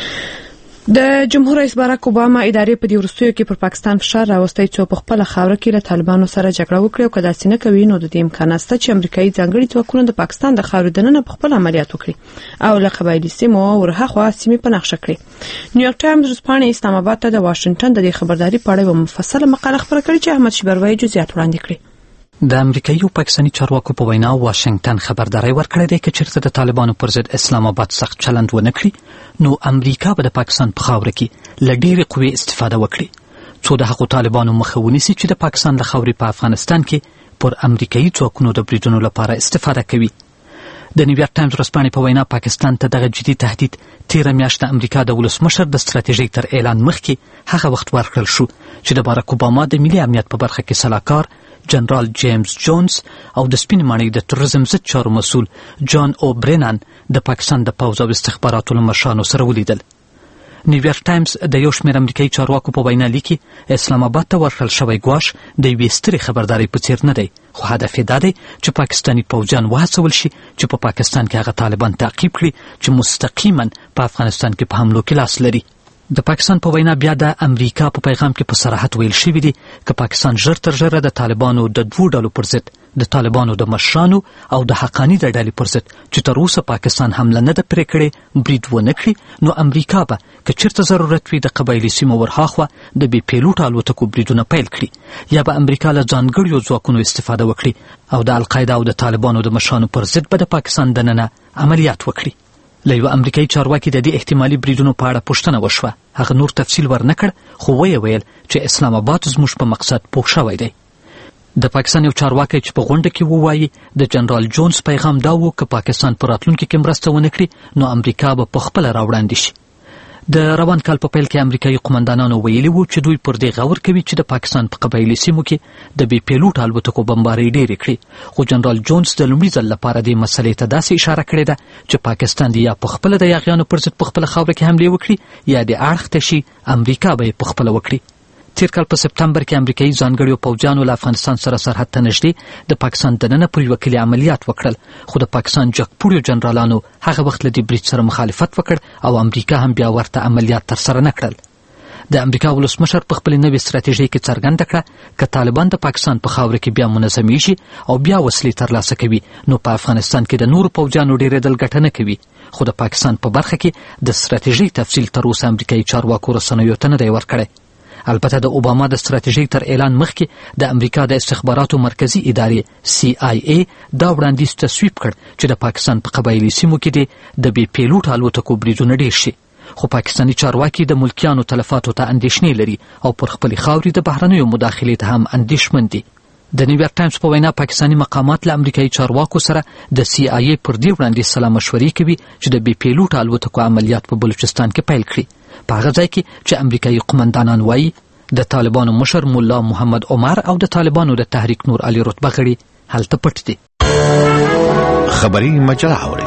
د جمهور رئیس باراک اوباما ادارې په دې وروستیو کې پر پاکستان فشار راوستی څو په خپل خاوره کې له طالبانو سره جګړه وکړي او کله چې نه کوي نو د دې امکان شته چې امریکایي ځانګړي ځواکونه د پاکستان د خاورې دننه په خپل عملیات وکړي او له قبایلي سیمو ورهاخوا سیمې په نقشه کړي. نیویارک ټایمز ورځپاڼې اسلام آباد ته د واشنگټن د دې خبرداري په اړه یوه مفصله مقاله خپره کړې چې احمد شبروي جزئیات وړاندې کړي. د امریکایي او پاکستاني چارواکو په وینا واشنگټن خبرداری ورکړی دی چې چیرته د طالبانو پر ضد اسلام آباد سخت چلند ونه کړي نو امریکا به د پاکستان په خاوره کې له ډېرې قوې استفاده وکړي څو د هغو طالبانو مخه ونیسي چې د پاکستان له خاورې په افغانستان کې پر امریکایي ځواکونو د بریدونو لپاره استفاده کوي. د نیویارک ټایمز ورځپاڼې په وینا پاکستان ته دغه جدي تهدید تیره میاشت د امریکا د ولسمشر د ستراتیژۍ تر اعلان مخکې هغه وخت ورکړل شو چې د باراک اوباما د ملي امنیت په برخه کې سلاکار جنرال جیمز جونز او د سپین ماڼۍ د تروریزم ضد چارو مسؤل جان او برینان د پاکستان د پوځ او استخباراتو له مشرانو سره ولیدل. نیویارک ټایمز د یو شمېر امریکایي چارواکو په وینا لیکي اسلام آباد ته ورکړل شوی ګواښ د یوې سترې خبردارۍ په څېر نه دی خو هدف یې دا دی چې پاکستاني پوځیان وهڅول شي چې په پاکستان کې هغه طالبان تعقیب کړي چې مستقیما په افغانستان کې په حملو کې لاس لري. د پاکستان په وینا بیا د امریکا په پیغام کې په صراحت ویل شوي دي که پاکستان ژر تر ژره د طالبانو د دوو ډلو پر ضد د طالبانو د مشرانو او د حقاني د ډلې پر ضد چې تر اوسه پاکستان حمله نه ده پرې کړې برید ونه کړي نو امریکا به که چېرته ضرورت وي د قبایلي سیمو ورهاخوا د بې پیلوټه الوتکو بریدونه پیل کړي یا به امریکا له ځانګړیو ځواکونو استفاده وکړي او د القاعده او د طالبانو د مشرانو پر ضد به د پاکستان دننه عملیات وکړي. له یوه امریکایي چارواکي د دې احتمالي بریدونو په اړه پوښتنه وشوه. هغه نور تفصیل ورنه کړ خو ویې ویل چې اسلام آباد زموږ په مقصد پوه شوی دی. د پاکستان یو چارواکی چې په غونډه کې ووایي د جنرال جونز پیغام دا و که پاکستان په راتلونکي کې مرسته ونه کړي نو امریکا به په خپله راوړاندې شي. د روان کال په پیل کې امریکایي قمندانانو ویلي وو چې دوی پر دې غور کوي چې د پاکستان په قبایلي سیمو کې د بې پیلوټ الوتکو بمبارۍ ډېرې کړي خو جنرال جونز د لومړي ځل لپاره دې مسلې ته داسې اشاره کړې ده چې پاکستان دې یا په خپله د یاغیانو پر ضد په خپله خاوره کې حملې وکړي یا دې اړخ ته شي امریکا به یې په خپله وکړي. تیر کال په سپتامبر کې امریکایي ځانګړیو پوځیانو له افغانستان سره سرحد ته نږدې د پاکستان دننه پر یوه کلي عملیات وکړل، خو د پاکستان جګپوړیو جنرالانو هغه وخت له دې برید سره مخالفت وکړ او امریکا هم بیا ورته عملیات ترسره نه کړل. د امریکا ولسمشر په خپل نوې ستراتیژۍ کې څرګنده کړه که طالبان د پاکستان په خاوره کې بیا منظمیږي او بیا وسلې ترلاسه کوي نو په افغانستان کې د نورو پوځیانو ډېرېدل ګټه نه کوي، خو د پاکستان په برخه کې د ستراتیژۍ تفصیل تر اوسه امریکایي چارواکو رسنیو ته نه دی ورکړی. البته د اوباما د ستراتیژۍ تر اعلان مخکې د امریکا د استخباراتو مرکزی ادارې سی آی ای دا وړاندیز تصویب کړ چې د پاکستان په قبایلي سیمو کې د بې پیلوټ الوتکو بریدونه ډېر شي، خو پاکستاني چارواکي د ملکیانو تلفاتو ته اندېښنې لري او پر خپلې خاورې د بهرنیو مداخلې ته هم اندېښمن دي. د نیویارک ټایمز په وینا پاکستاني مقامات له امریکایي چارواکو سره د سی آی ای پر دې وړاندیز سلا مشورې کوي چې د بې پیلوټ الوتکو عملیات په بلوچستان کې پیل کړي، په هغه ځای کې چې امریکایي قمندانان وایي د طالبانو مشر مولا محمد عمر او د طالبانو د تحریک نور علي رتبه غړي هلته پټ دي. خبری مجله اوري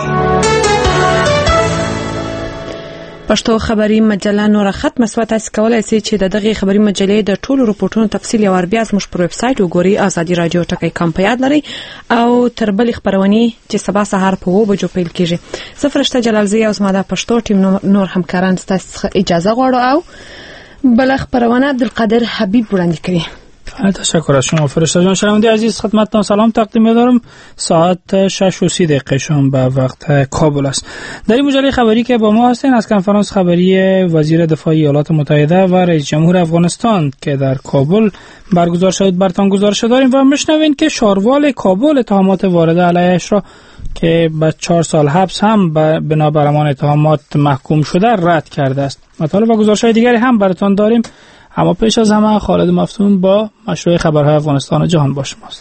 پښتو خبری مجله نور ختم مسوات اس کولای سي چې د دغه خبری مجلې د ټولو رپورټونو تفصیل یو ور بیا زموږ پر ویب سټ وګوري ازادي رادیو ټکی کام په یاد لري او تر بل خبرونی چې سبا سهار په و بجو پیل کیږي. سفرشته جلالزی او زما د پښتو ټیم نور همکاران ستاسو اجازه غواړو او بل خبرونه عبدالقادر حبیب وړاندې کوي. تشکر از شما فرشته جان. شنونده عزیز خدمتتان سلام تقدیم می‌دارم. ساعت شش و سی دقیقه شام به وقت کابل است. در این مجله خبری که با ما هستین از کنفرانس خبری وزیر دفاع ایالات متحده و رئیس جمهور افغانستان که در کابل برگزار شد براتون گزارش داریم و میشنوین که شاروال کابل اتهامات وارده علیه‌اش را که به چهار سال حبس هم بنابر همان اتهامات محکوم شده رد کرده است. مطالب و گزارش‌های دیگری هم براتون داریم، اما پیش از همه خالد مفتون با مشروع خبرهای افغانستان و جهان با شماست.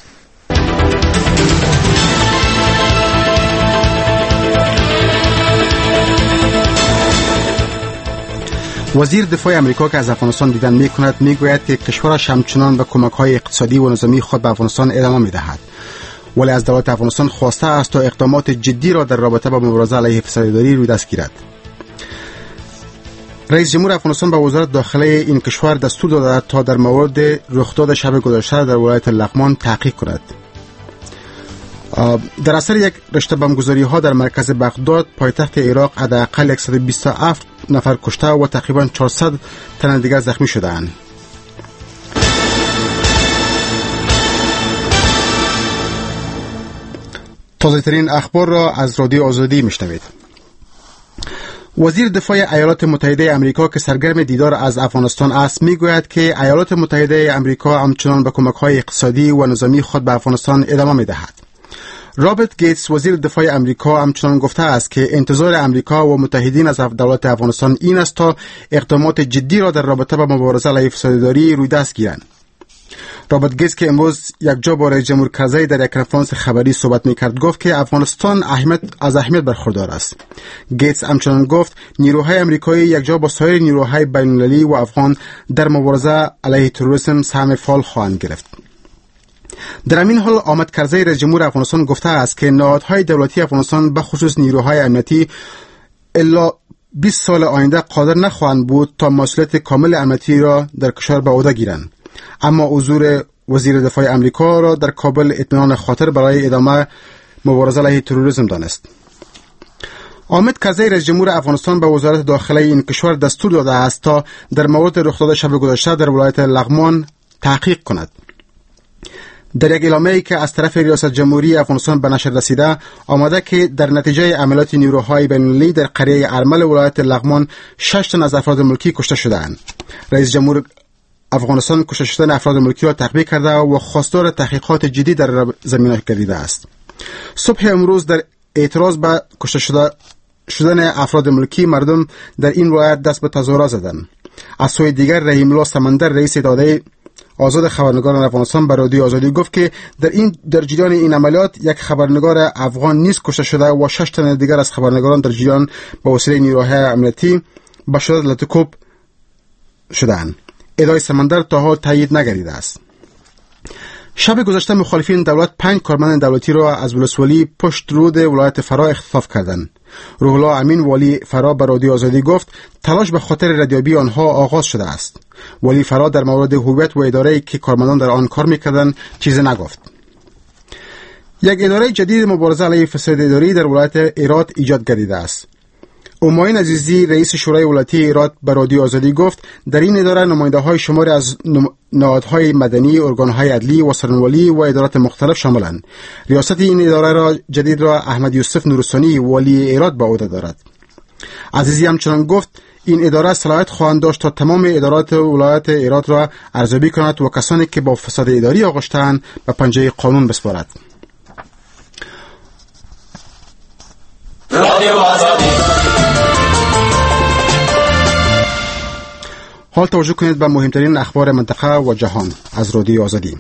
وزیر دفاع امریکا که از افغانستان دیدن می‌کند می‌گوید که کشورش همچنان به کمک‌های اقتصادی و نظامی خود به افغانستان ادامه می‌دهد، ولی از دولت افغانستان خواسته است تا اقدامات جدی را در رابطه با مبارزه علیه فساداری روی دست گیرد. رئیس جمهور افغانستان به وزارت داخله این کشور دستور داده تا در مورد رخداد شب گذشته در ولایت لغمان تحقیق کند. در اثر یک رشته بمبگذاری ها در مرکز بغداد پایتخت عراق حداقل صد و بیست و هفت نفر کشته و تقریبا چهارصد تن دیگر زخمی شده‌اند. تازه ترین اخبار را از رادیو آزادی میشنوید. وزیر دفاع ایالات متحده آمریکا که سرگرم دیدار از افغانستان است میگوید که ایالات متحده آمریکا همچنان به کمک‌های اقتصادی و نظامی خود به افغانستان ادامه می‌دهد. رابرت گیتس وزیر دفاع آمریکا همچنان گفته است که انتظار آمریکا و متحدین از دولت افغانستان این است تا اقدامات جدی را در رابطه با مبارزه علیه فساداری روی دست گیرند. رابرت گیتس که امروز یک جا با رئیس جمهور کرزی در یک کنفرانس خبری صحبت می‌کرد گفت که افغانستان اهمیت از اهمیت برخوردار است. گیتس همچنان گفت نیروهای آمریکایی یک جا با سایر نیروهای بین‌المللی و افغان در مبارزه علیه تروریسم سهم فعال خواهند گرفت. در همین حال آمد کرزی رئیس جمهور افغانستان گفته است که نهادهای دولتی افغانستان به خصوص نیروهای امنیتی الا بیست سال آینده قادر نخواهند بود تا مسئولیت کامل امنیتی را در کشور به عهده گیرند، اما حضور وزیر دفاع آمریکا را در کابل اطمینان خاطر برای ادامه مبارزه علیه تروریسم دانست. حامد کرزی رئیس جمهور افغانستان به وزارت داخله این کشور دستور داده است تا در مورد رخداد شب گذشته در ولایت لغمان تحقیق کند. در یک اعلامیه‌ای که از طرف ریاست جمهوری افغانستان به نشر رسیده آمده که در نتیجه عملیات نیروهای بین‌المللی در قریه ارمل ولایت لغمان شش تن از افراد ملکی کشته شدند. رئیس جمهور افغانستان کشته شدن افراد ملکی را تقبیح کرده و خواستار تحقیقات جدی در زمینه گردیده است. صبح امروز در اعتراض به کشته شده شدن افراد ملکی مردم در این ولایت دست به تظاهرات زدند. از سوی دیگر رحیم الله سمندر رئیس اداره آزاد خبرنگاران افغانستان به رادیو آزادی گفت که در این در جریان این عملیات یک خبرنگار افغان نیز کشته شده و شش تن دیگر از خبرنگاران در جریان به وسیله نیروهای امنیتی به شدت لطکوب شدند. ادعای سمندر تا حال تایید نگردیده است. شب گذشته مخالفین دولت پنج کارمند دولتی را از ولسوالی پشت رود ولایت فرا اختطاف کردند. روح الله امین والی فرا به رادیو آزادی گفت تلاش به خاطر ردیابی آنها آغاز شده است. والی فرا در مورد هویت و اداره‌ای که کارمندان در آن کار می‌کردند چیزی نگفت. یک اداره جدید مبارزه علیه فساد اداری در ولایت هرات ایجاد گردیده است. اوماین عزیزی رئیس شورای ولایتی هرات به رادیو آزادی گفت در این اداره نماینده‌های شماری از نهادهای مدنی، ارگان‌های عدلی و سرنوالی و ادارات مختلف شاملند. ریاست این اداره را جدید را احمد یوسف نورثانی والی هرات به عهده دارد. عزیزی همچنان گفت این اداره صلاحیت خواهند داشت تا تمام ادارات ولایت هرات را ارزیابی کند و کسانی که با فساد اداری آغشته‌اند به پنجه قانون بسپارد. رادیو آزادی. حال توجه کنید به مهمترین اخبار منطقه و جهان از رادیو آزادی.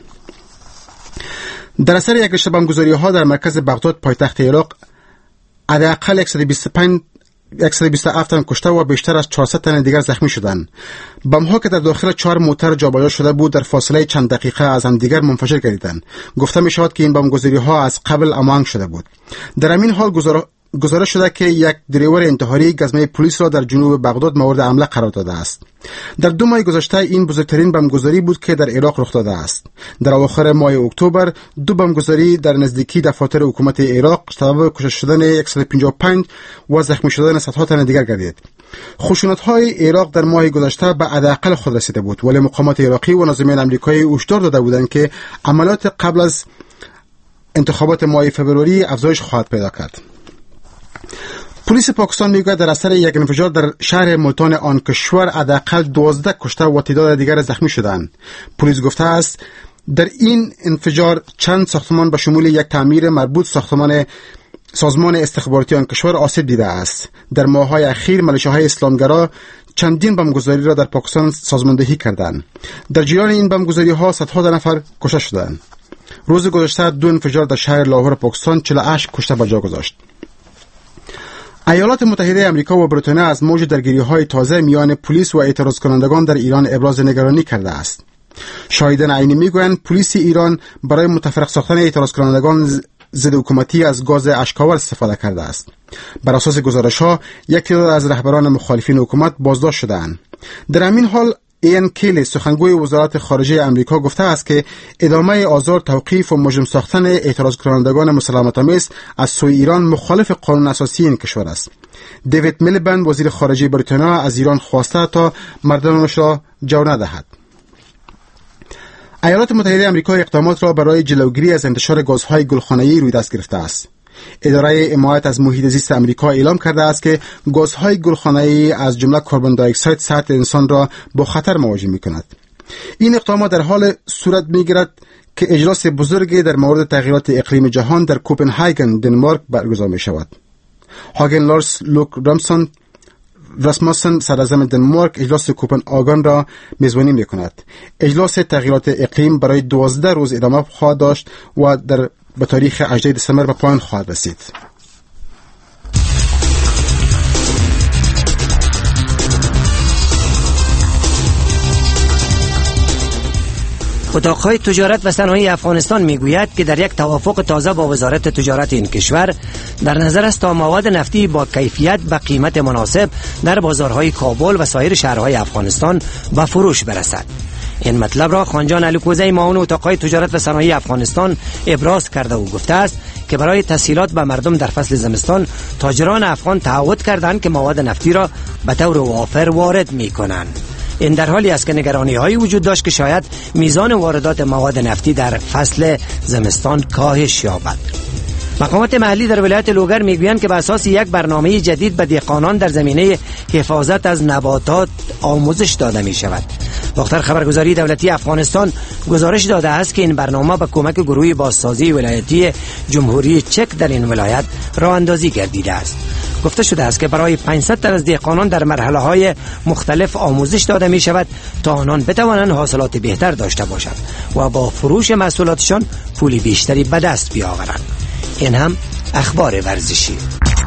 در اثر یک رشته بمبگذاری‌ها در مرکز بغداد پایتخت عراق حداقل صد و بیست و پنج صد و بیست و هفت تن کشته و بیشتر از چهارصد تن دیگر زخمی شدند. بم‌ها که در داخل چهار موتر جابجا شده بود در فاصله چند دقیقه از هم دیگر منفجر گردیدند. گفته می‌شود که این بمبگذاری‌ها از قبل آماده شده بود. در همین حال گزار گزارش شده که یک دریور انتحاری گزمه پلیس را در جنوب بغداد مورد حمله قرار داده است. در دو ماه گذشته این بزرگترین بمبگذاری بود که در عراق رخ داده است. در اواخر ماه اکتبر دو بمبگذاری در نزدیکی دفاتر حکومت عراق سبب کشته شدن صد و پنجاه و پنج و زخمی شدن صدها تن دیگر گردید. خشونت‌های عراق در ماه گذشته به حداقل خود رسیده بود، ولی مقامات عراقی و ناظرین آمریکایی هشدار داده بودند که عملیات قبل از انتخابات ماه فوریه افزایش خواهد پیدا کرد. پلیس پاکستان میگوید در اثر یک انفجار در شهر ملتان آن کشور حداقل دوازده کشته و تعداد دیگر زخمی شدند. پلیس گفته است در این انفجار چند ساختمان به شمول یک تعمیر مربوط ساختمان سازمان استخباراتی آن کشور آسیب دیده است. در ماه‌های اخیر ملیشه‌های اسلامگرا چندین بمبگذاری را در پاکستان سازماندهی کردند. در جریان این بمبگذاری‌ها صدها نفر کشته شدند. روز گذشته دو انفجار در شهر لاهور پاکستان چهل و هشت کشته به جا گذاشت. ایالات متحده آمریکا و بریتانیا از موج درگیری‌های تازه میان پلیس و اعتراض کنندگان در ایران ابراز نگرانی کرده است. شاهدان عینی میگویند پلیس ایران برای متفرق ساختن اعتراض کنندگان ضد حکومتی از گاز اشک‌آور استفاده کرده است. بر اساس گزارش‌ها یک تعداد از رهبران مخالفین حکومت بازداشت شده‌اند. در همین حال این کیلی سخنگوی وزارت خارجه آمریکا گفته است که ادامه آزار، توقیف و مجرم ساختن اعتراض کنندگان مسالمت‌آمیز از سوی ایران مخالف قانون اساسی این کشور است. دیوید میلیبند وزیر خارجه بریتانیا از ایران خواسته تا مردمش را جو ندهد. ایالات متحده آمریکا اقدامات را برای جلوگیری از انتشار گازهای گلخانه‌ای روی دست گرفته است. اداره حمایت از محیط زیست آمریکا اعلام کرده است که گازهای گلخانه‌ای از جمله کربن دی اکساید سطح انسان را با خطر مواجه می‌کند. این اقدامات در حال صورت می‌گیرد که اجلاس بزرگی در مورد تغییرات اقلیم جهان در کوپنهاگن دانمارک برگزار می‌شود. هاگن لارس لوک رامسون راسموسن سرازم دانمارک اجلاس کوپنهاگن را میزبانی می‌کند. اجلاس تغییرات اقلیم برای دوازده روز ادامه خواهد داشت و در به تاریخ هجدهم دسامبر به پایان خواهد رسید. اتاقهای تجارت و صنایع افغانستان میگوید که در یک توافق تازه با وزارت تجارت این کشور در نظر است تا مواد نفتی با کیفیت به قیمت مناسب در بازارهای کابل و سایر شهرهای افغانستان به فروش برسد. این مطلب را خانجان علوکوزی معاون اتاقهای تجارت و صنایع افغانستان ابراز کرده و گفته است که برای تسهیلات به مردم در فصل زمستان تاجران افغان تعهد کردند که مواد نفتی را به طور وافر وارد می‌کنند. این در حالی است که نگرانی‌هایی وجود داشت که شاید میزان واردات مواد نفتی در فصل زمستان کاهش یابد. مقامات محلی در ولایت لوگر میگویند که بر اساس یک برنامه جدید به دهقانان در زمینه حفاظت از نباتات آموزش داده می شود. وقتر خبرگزاری دولتی افغانستان گزارش داده است که این برنامه به کمک گروه بازسازی ولایتی جمهوری چک در این ولایت راه اندازی گردیده است. گفته شده است که برای پانصد تن از دهقانان در مرحله های مختلف آموزش داده می شود تا آنان بتوانند حاصلات بهتر داشته باشند و با فروش محصولاتشان پول بیشتری به دست بیاورند. این هم اخبار ورزشی.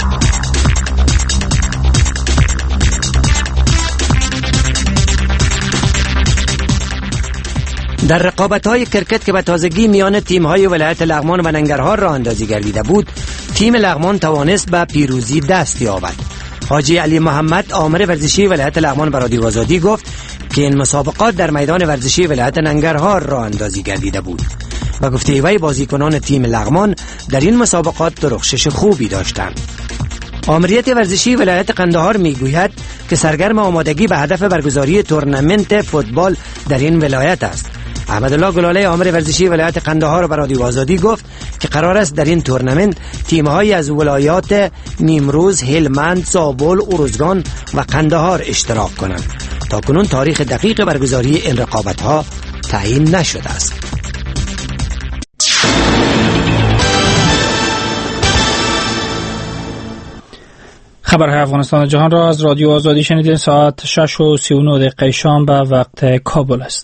در رقابت‌های کرکت که به تازگی میان تیم‌های ولایت لغمان و ننگرهار راه اندازی گردیده بود، تیم لغمان توانست به پیروزی دست یابد. حاجی علی محمد آمر ورزشی ولایت لغمان به رادیو آزادی گفت که این مسابقات در میدان ورزشی ولایت ننگرهار راه اندازی گردیده بود و گفته وی بازیکنان تیم لغمان در این مسابقات درخشش خوبی داشتند. آمریت ورزشی ولایت قندهار میگوید که سرگرم آمادگی به هدف برگزاری تورنمنت فوتبال در این ولایت است. احمدالله گلاله آمر ورزشی ولایت قندهار به رادیو آزادی گفت که قرار است در این تورنمنت تیم‌های از ولایات نیمروز، هلمند، زابل، ارزگان و قندهار اشتراک کنند. تاکنون تاریخ دقیق برگزاری این رقابت‌ها تعیین نشده است. خبرهای افغانستان و جهان را از رادیو آزادی شنیدین. ساعت شش و سی و نه دقیقه شام به وقت کابل است.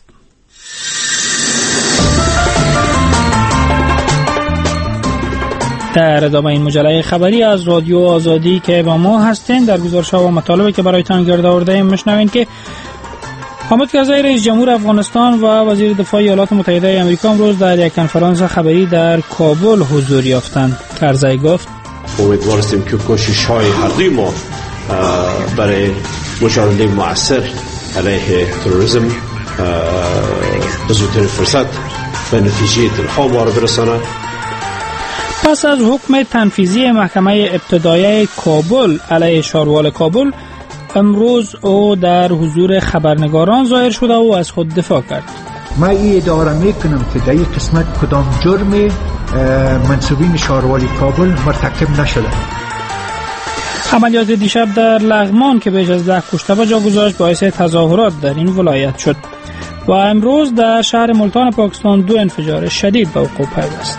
در ادامه این مجله خبری از رادیو آزادی که با ما هستین، در گزارش‌ها و مطالبی که برایتان گرد آورده‌ایم میشنوین که حامد کرزی رئیس جمهور افغانستان و وزیر دفاع ایالات متحده آمریکا امروز در یک کنفرانس خبری در کابل حضور یافتند. کرزی گفت امیدوار هستیم که کوشش‌های هر دوی ما برای مجاهده مؤثر علیه تروریسم به زودترین فرصت به نتیجه دلخواه ما را برساند. پس از حکم تنفیذی محکمه ابتدایی کابل علیه شاروال کابل، امروز او در حضور خبرنگاران ظاهر شده و از خود دفاع کرد. ما این ادعا میکنم که در این قسمت کدام جرم منصوبین شاروال کابل مرتکب نشده. عملیات دیشب در لغمان که بیش از ده کشته به جا گذاشت باعث تظاهرات در این ولایت شد و امروز در شهر ملتان پاکستان دو انفجار شدید به وقوع پیوست.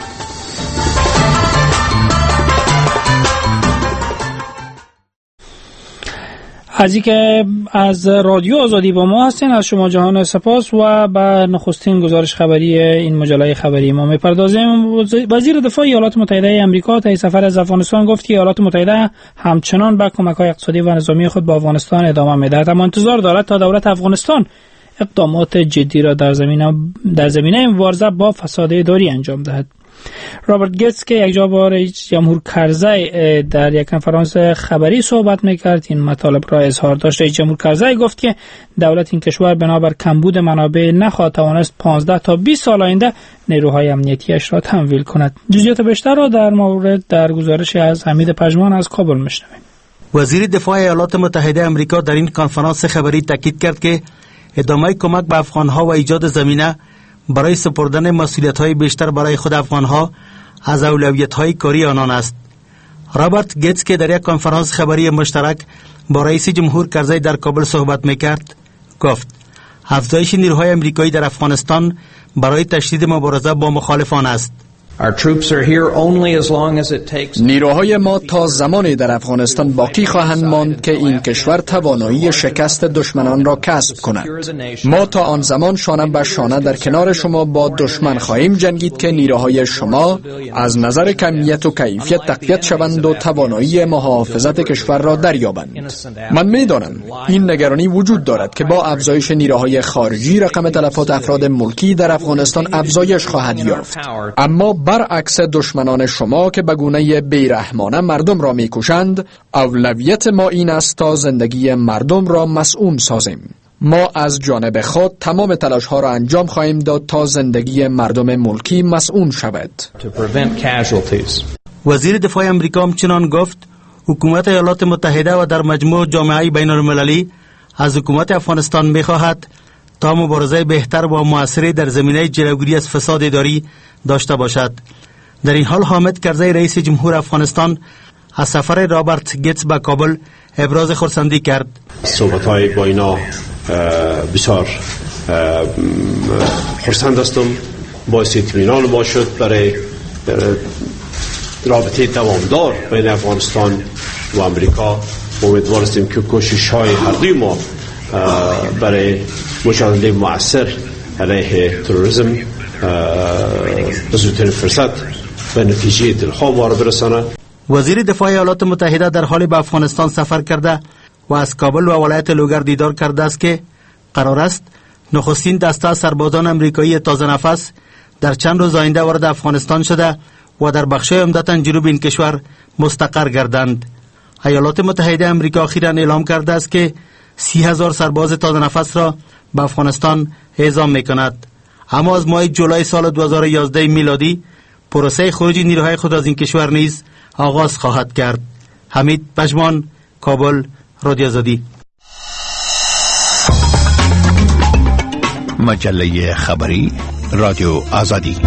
از اینکه از رادیو آزادی با ما هستین، از شما جهان سپاس و به نخستین گزارش خبری این مجله خبری ما میپردازیم. وزیر دفاع ایالات متحده آمریکا طی سفر از افغانستان گفت که ایالات متحده همچنان به کمک‌های اقتصادی و نظامی خود به افغانستان ادامه می‌دهد، اما انتظار دارد تا دولت افغانستان اقدامات جدی را در زمینه در زمینه مبارزه با فساد اداری انجام دهد. رابرت گیتس که یک جا با رئیس جمهور کرزی در یک کنفرانس خبری صحبت میکرد این مطالب را اظهار داشت. رئیس جمهور کرزی گفت که دولت این کشور بنابر کمبود منابع نخواهد توانست پانزده تا بیست سال آینده نیروهای امنیتیش را تمویل کند. جزئیات بیشتر را در مورد در گزارش از حمید پژمان از کابل میشنویم. وزیر دفاع ایالات متحده آمریکا در این کنفرانس خبری تاکید کرد که ادامه کمک به افغانها و ایجاد زمینه برای سپردن مسئولیت‌های بیشتر برای خود افغان‌ها از اولویت‌های کاری آنان است. رابرت گیتس که در یک کنفرانس خبری مشترک با رئیس جمهور کرزی در کابل صحبت می‌کرد، گفت افزایش نیروهای آمریکایی در افغانستان برای تشدید مبارزه با مخالفان است. نیروهای ما تا زمانی در افغانستان باقی خواهند ماند که این کشور توانایی شکست دشمنان را کسب کند. ما تا آن زمان شانه به شانه در کنار شما با دشمن خواهیم جنگید که نیروهای شما از نظر کمیت و کیفیت تقویت شوند و توانایی محافظت کشور را دریابند. من می‌دانم این نگرانی وجود دارد که با افزایش نیروهای خارجی رقم تلفات افراد ملکی در افغانستان افزایش خواهد یافت، اما برعکس دشمنان شما که به گونه بیرحمانه مردم را میکشند، اولویت ما این است تا زندگی مردم را مسئول سازیم. ما از جانب خود تمام تلاش ها را انجام خواهیم داد تا زندگی مردم ملکی مسئول شود. وزیر دفاع آمریکا همچنان گفت حکومت ایالات متحده و در مجموع جامعه بین المللی از حکومت افغانستان میخواهد تا مبارزه بهتر و موثری در زمینه جلوگیری از فساد اداری داشته باشد. در این حال حامد کرزی رئیس جمهور افغانستان از سفر رابرت گیتس به کابل ابراز خرسندی کرد. صحبت‌های با اینا بسیار خرسند هستم، باعث اطمینان ما شد برای رابطه دوامدار بین افغانستان و امریکا. امیدوار هستیم که کوشش‌های هر دوی ما برای مجاهده مؤثر علیه تروریسم به زودترین فرصت به نتیجه دلخواه ما را برساند. وزیر دفاع ایالات متحده در حال به افغانستان سفر کرده و از کابل و ولایت لوگر دیدار کرده است که قرار است نخستین دسته سربازان امریکایی تازه نفس در چند روز آینده وارد افغانستان شده و در بخش‌های عمدتاً جنوب این کشور مستقر گردند. ایالات متحده آمریکا اخیراً اعلام کرده است که سی هزار سرباز تازه نفس را به افغانستان اعزام می‌کند. اما از ماه جولای سال دو هزار و یازده میلادی پروسه خروج نیروهای خود از این کشور نیز آغاز خواهد کرد. حمید پژمان، کابل، رادیو آزادی. مجله خبری رادیو آزادی.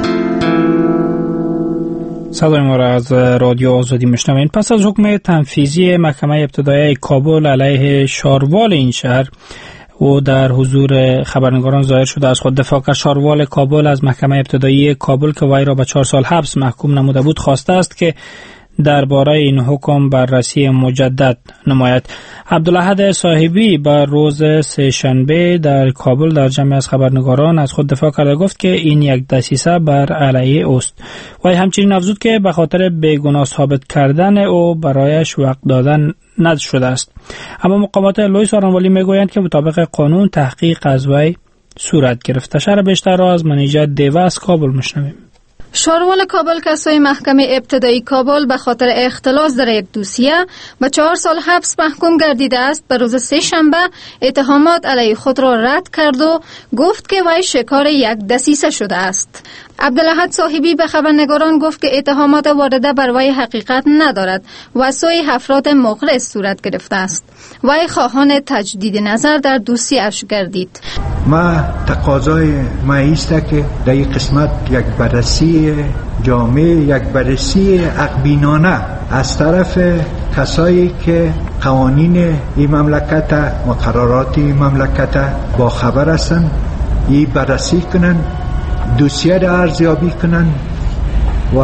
صدای ما را از رادیو آزادی میشنوید. پس از حکم تنفیذی محکمه ابتدایی کابل علیه شاروال این شهر و در حضور خبرنگاران ظاهر شده از خود دفاع کرد. شاروال کابل از محکمه ابتدایی کابل که وی را به چهار سال حبس محکوم نموده بود خواسته است که درباره این حکم بررسی مجدد نماید. عبدالاحد صاحبی بر روز سه‌شنبه در کابل در جمع از خبرنگاران از خود دفاع کرده گفت که این یک دسیسه بر علیه اوست. وی همچنین افزود که به خاطر بیگناه ثابت کردن او برایش وقت دادن نشده است. اما مقامات لوئیس آرانوالی میگویند که مطابق قانون تحقیق از وی صورت گرفته. شرح بیشتر را از منیجه دیوه از کابل میشنویم. شاروال کابل که سوی محکمه ابتدایی کابل به خاطر اختلاس در یک دوسیه به چهار سال حبس محکوم گردیده است، به روز سه شنبه اتهامات علیه خود را رد کرد و گفت که وی شکار یک دسیسه شده است. عبدالاحد صاحبی به خبرنگاران گفت که اتهامات وارده بر وی حقیقت ندارد و سوی افراد مخلص صورت گرفته است. وی خواهان تجدید نظر در دوسیه‌اش گردید. ما تقاضای ما ایست که در این قسمت یک بررسی جامع، یک بررسی حق‌بینانه از طرف کسایی که قوانین این مملکت، مقررات این مملکت با خبر هستند، این بررسی کنن، دوسیه را ارزیابی کنن و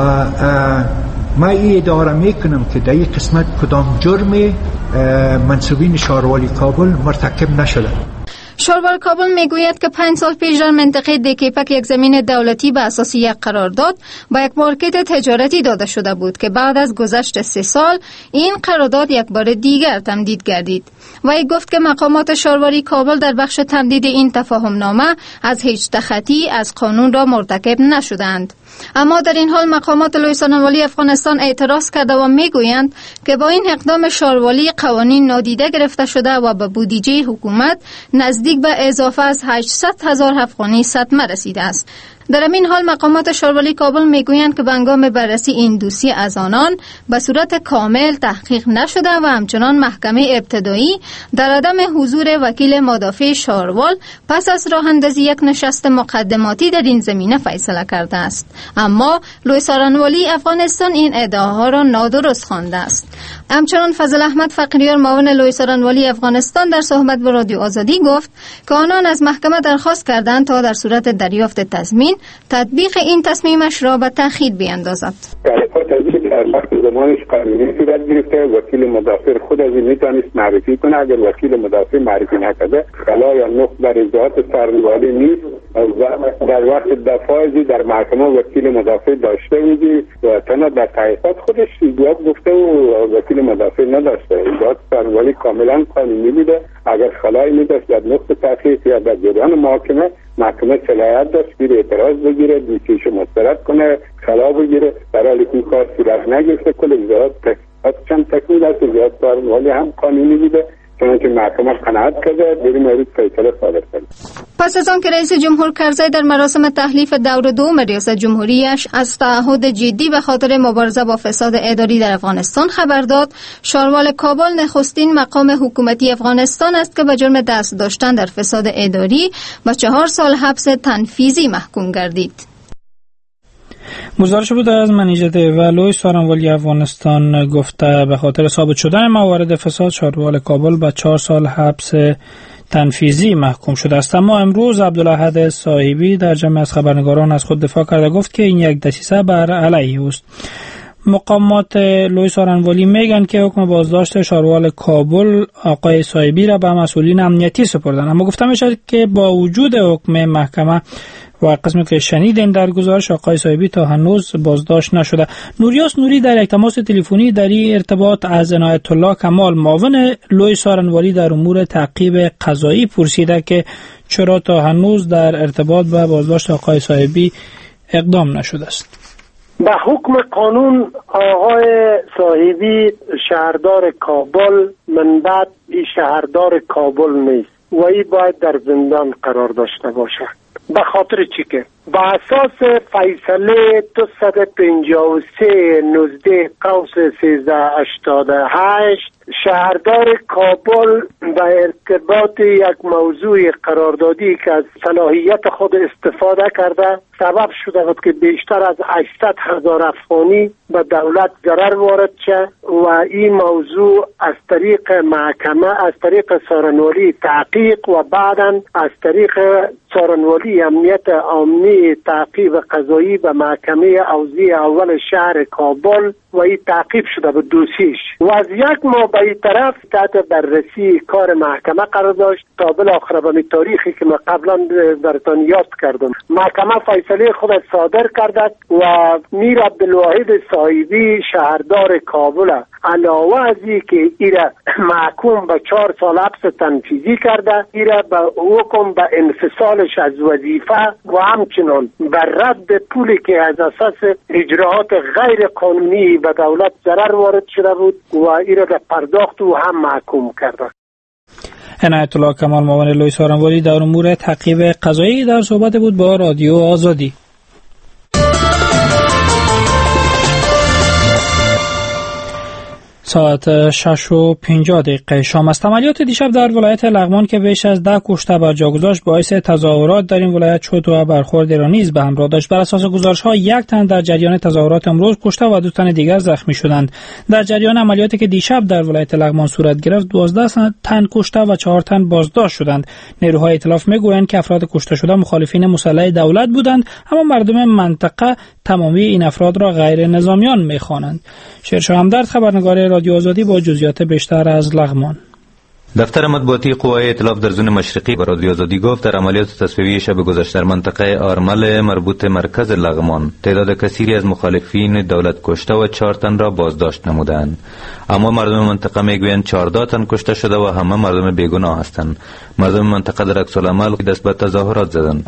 ما این ادعا میکنم که در این قسمت کدام جرم منصوبین شاروالی کابل مرتکب نشده. شاروال کابل میگوید که پنج سال پیش در منطقه دیکیپک یک زمین دولتی به اساس یک قرارداد با یک مارکت تجارتی داده شده بود که بعد از گذشت سه سال این قرارداد یک بار دیگر تمدید گردید. وی گفت که مقامات شاروالی کابل در بخش تمدید این تفاهم نامه از هیچ تخطی از قانون را مرتکب نشدند. اما در این حال مقامات لوئیس آرانوالی افغانستان اعتراض کرده و میگویند که با این اقدام شاروالی قوانین نادیده گرفته شده و به بودجه حکومت نزدیک به اضافه از هشتصد هزار افغانی صدمه رسیده است. در این حال مقامات شاروالی کابل میگویند که به هنگام بررسی این دوسیه از آنان به صورت کامل تحقیق نشده و همچنان محکمه ابتدایی در عدم حضور وکیل مدافع شاروال پس از راه اندازی یک نشست مقدماتی در این زمینه فیصله کرده است. اما لوئیس آرانوالی افغانستان این ادعاها را نادرست خوانده است. همچنان فضل احمد فقیریار معاون لوئیس آرانوالی افغانستان در صحبت با رادیو آزادی گفت که آنان از محکمه درخواست کردند تا در صورت دریافت تضمین تطبیق این تصمیمش را به تأخیر بیاندازد. در وقت زمانش قانونی صورت گرفته، وکیل مدافع خود از این میتونست معرفی کنه. اگر وکیل مدافع معرفی نکرده خلا یا نقص در اجراءات سرنوالی نیست. در وقت دفاعی در محکمه وکیل مدافع داشته بودی و تنها در تحقیقات خودش جواب گفته و وکیل مدافع نداشته. اجراءات سرنوالی کاملا قانونی بوده. اگر خلایی میداشت در نقص تحقیق یا در جریان محاکمه، محکمه صلاحیت داشت که اعتراض بگیره، دوسیه‌شو مسترد کنه، خلا بگیره. در حالی که این کار صورت نگرفته، کل اجراءات چند تکمیل است. اجراءات سرنوالی هم قانونی بوده، چنانچه محکمه قناعت کرده، در این مورد فیصله صادر کرده. پس از آن که رئیس جمهور کرزی در مراسم تحلیف دور دوم ریاست جمهوریش از تعهد جدی به خاطر مبارزه با فساد اداری در افغانستان خبر داد، شاروال کابل نخستین مقام حکومتی افغانستان است که به جرم دست داشتن در فساد اداری با چهار سال حبس تنفیذی محکوم گردید. گزارش بود از منیژه و لوئیس آرانوالی افغانستان گفته به خاطر ثابت شدن موارد فساد شاروال کابل به چهار سال حبس تنفیذی محکوم شده است. اما امروز عبدالاحد صاحبی در جمع از خبرنگاران از خود دفاع کرده گفت که این یک دسیسه بر علیه اوست. مقامات لوئیس آرانوالی میگن که حکم بازداشت شاروال کابل آقای صاحبی را به مسئولین امنیتی سپردن، اما گفته میشه که با وجود حکم محکمه و قسمی که شنیدین در گزارش آقای صاحبی تا هنوز بازداشت نشده. نوریاس نوری در یک تماس تلفنی در این ارتباط از عنایت الله کمال معاون لوئیس آرانوالی در امور تعقیب قضایی پرسیده که چرا تا هنوز در ارتباط با بازداشت آقای صاحبی اقدام نشده است. به حکم قانون آقای صاحبی شهردار کابل من بعد این شهردار کابل نیست و این باید در زندان قرار داشته باشه. به خاطر چی که با اساس فیصله دویست و پنجاه و سه نوزده قوس سیزده هشتاد و هشت شهردار کابل به ارتباط یک موضوع قراردادی که از صلاحیت خود استفاده کرده سبب شده بود که بیشتر از هشتصد هزار افغانی به دولت ضرر وارد شه و این موضوع از طریق محکمه از طریق سارنوالی تحقیق و بعدا از طریق سارنوالی امنیت عاملی تعقیب قضایی به محکمه اوضاع اول شهر کابل و این تعقیب شده به دوسیش و از یک ماه به این طرف تحت بررسی کار محکمه قرار داشت تا بالاخره به تاریخی که من قبلا براتون یاد کردم محکمه فیصله خود صادر کرد و میر عبدالواحد صاحبی شهردار کابل علاوه از این که ایره محکوم به چهار سال حبس تنفیذی کرده ایره به حکم به انفصالش از وظیفه و همچنان به رد پولی که از اساس اجراعات غیر قانونی به دولت ضرر وارد شده بود و ایره به پرداخت و هم محکوم کرده. عنایت الله کمال معاون لوی سارنوالی در امور تعقیب قضایی در صحبت بود با رادیو آزادی. ساعت شش و پنجاه دقیقه شام است. عملیات دیشب در ولایت لغمان که بیش از ده کشته بر جا گذاشت باعث تظاهرات در این ولایت شد و برخورد را نیز به همراه داشت. بر اساس گزارش‌ها یک تن در جریان تظاهرات امروز کشته و دو تن دیگر زخمی شدند. در جریان عملیاتی که دیشب در ولایت لغمان صورت گرفت دوازده تن کشته و چهار تن بازداشت شدند. نیروهای ائتلاف میگویند که افراد کشته شده مخالفین مسلح دولت بودند، اما مردم منطقه تمامی این افراد را غیر نظامیان می‌خوانند. شیرشاه همدرد خبرنگار رادیو آزادی با جزئیات بیشتر از لغمان. دفتر مطبوعاتی قوای ائتلاف در زون مشرقی به رادیو آزادی گفت در عملیات تصفیه‌ای شب گذشته در منطقه آرمل مربوط مرکز لغمان تعداد کثیری از مخالفین دولت کشته و چهار تن را بازداشت نمودند، اما مردم منطقه میگویند چهارده تن کشته شده و همه مردم بیگناه هستند. مردم منطقه در عکس العمل دست به تظاهرات زدند.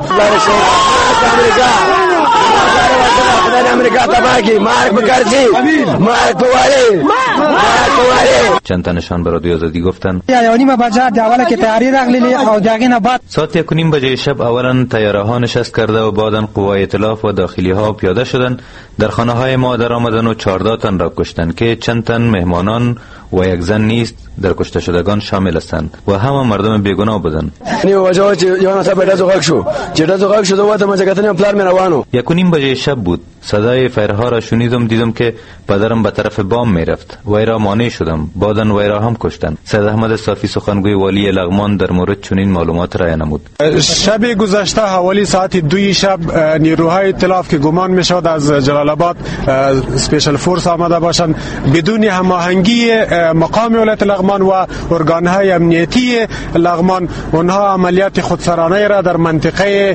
چند تنشان به رادیو آزادی گفتند ساعت یک و نیم بجه شب اولا تیاره ها نشست کرده و بعدا قوای ائتلاف و داخلی ها پیاده شدند، در خانه های ما در آمدن و چهارده تن را کشتند که چند تن مهمانان و یک زن نیست در کشته شدگان شامل هستند و همه مردم بیگناه بودند. یک و نیم بجه شب بود. صدای فیرها را شنیدم، دیدم که پدرم به طرف بام میرفت. وی را مانع شدم. بعداً وی را هم کشتند. سید احمد صافی سخنگوی والی لغمان در مورد چنین معلومات را نمود. شب گذشته حوالی ساعت دوی شب نیروهای ائتلاف که گمان میشد از جلال آباد اسپیشال فورس آمده باشند بدون هماهنگی مقام ولایت لغمان و ارگانهای امنیتی لغمان اونها عملیات خودسرانه را در منطقه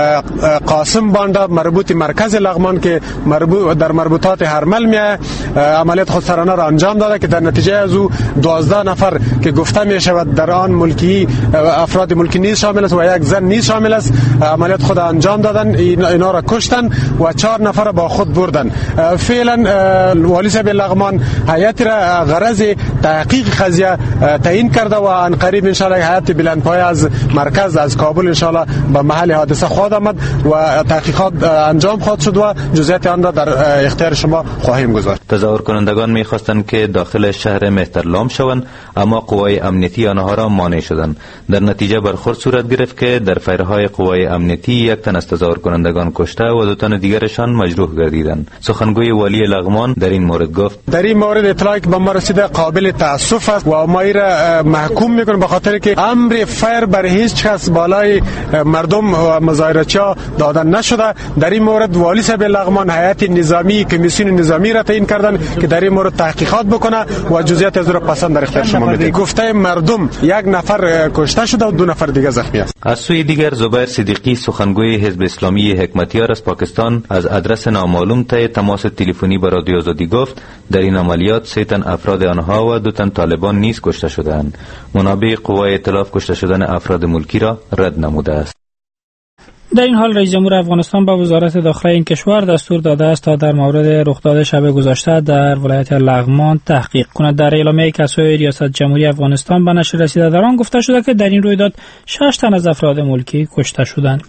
قاسم بانده مربوط مرکز لغمان که مربوط در مربوطات هرمل می عملیات خودسرانه را انجام داده که در نتیجه از او دوازده نفر که گفته می شود در آن ملکی افراد ملکی نیز شامل است و یک زن نیز شامل است عملیات خود انجام دادن، اینا را کشتن و چهار نفر با خود بردن. فعلا والی صاحب لغمان هیئت را غرض تحقیق قضیه تعیین کرده و ان قریب ان شاء الله هیئت بلندپایه از مرکز از کابل ان شاء الله به محل حادثه خواهد آمد و تحقیقات انجام خواهد شد و جزئیات آن را در اختیار شما خواهیم گذاشت. تظاهر کنندگان می‌خواستند که داخل شهر مهترلام شوند، اما قوای امنیتی آنها را مانع شدند. در نتیجه برخورد صورت گرفت که در فیرهای قوای امنیتی یک تن از تظاهر کنندگان کشته و دو تن دیگرشان مجروح گردیدند. سخنگوی والی لغمان در این مورد گفت: در این مورد اطلاعی که به ما رسیده قابل تاسف است و ما را محکوم می‌کنیم به خاطر که امر فیر بر هیچ کس بالای مردم و مظاهراتچی‌ها داده نشده. در این مورد والی صاحب لغمان هیئت نظامی کمیسیون نظامی را تعیین کردن که در این مورد تحقیقات بکنه و جزئیات از را پسند در اختیار شما میدیم. گفته مردم یک نفر کشته شده و دو نفر دیگه زخمی است. از سوی دیگر زبیر صدیقی سخنگوی حزب اسلامی حکمتیار از پاکستان از آدرس نامعلوم طی تماس تلفنی با رادیو آزادی گفت در این عملیات سه تن افراد آنها و دو تن طالبان نیز کشته شدند. منابع قوای ائتلاف کشته شدن افراد ملکی را رد نموده است. در این حال رئیس جمهور افغانستان به وزارت داخله این کشور دستور داده است تا در مورد رخداد شب گذشته در ولایت لغمان تحقیق کند. در اعلامیه کسای ریاست جمهوری افغانستان به نشر رسیده در آن گفته شده که در این رویداد شش تن از افراد ملکی کشته شدند.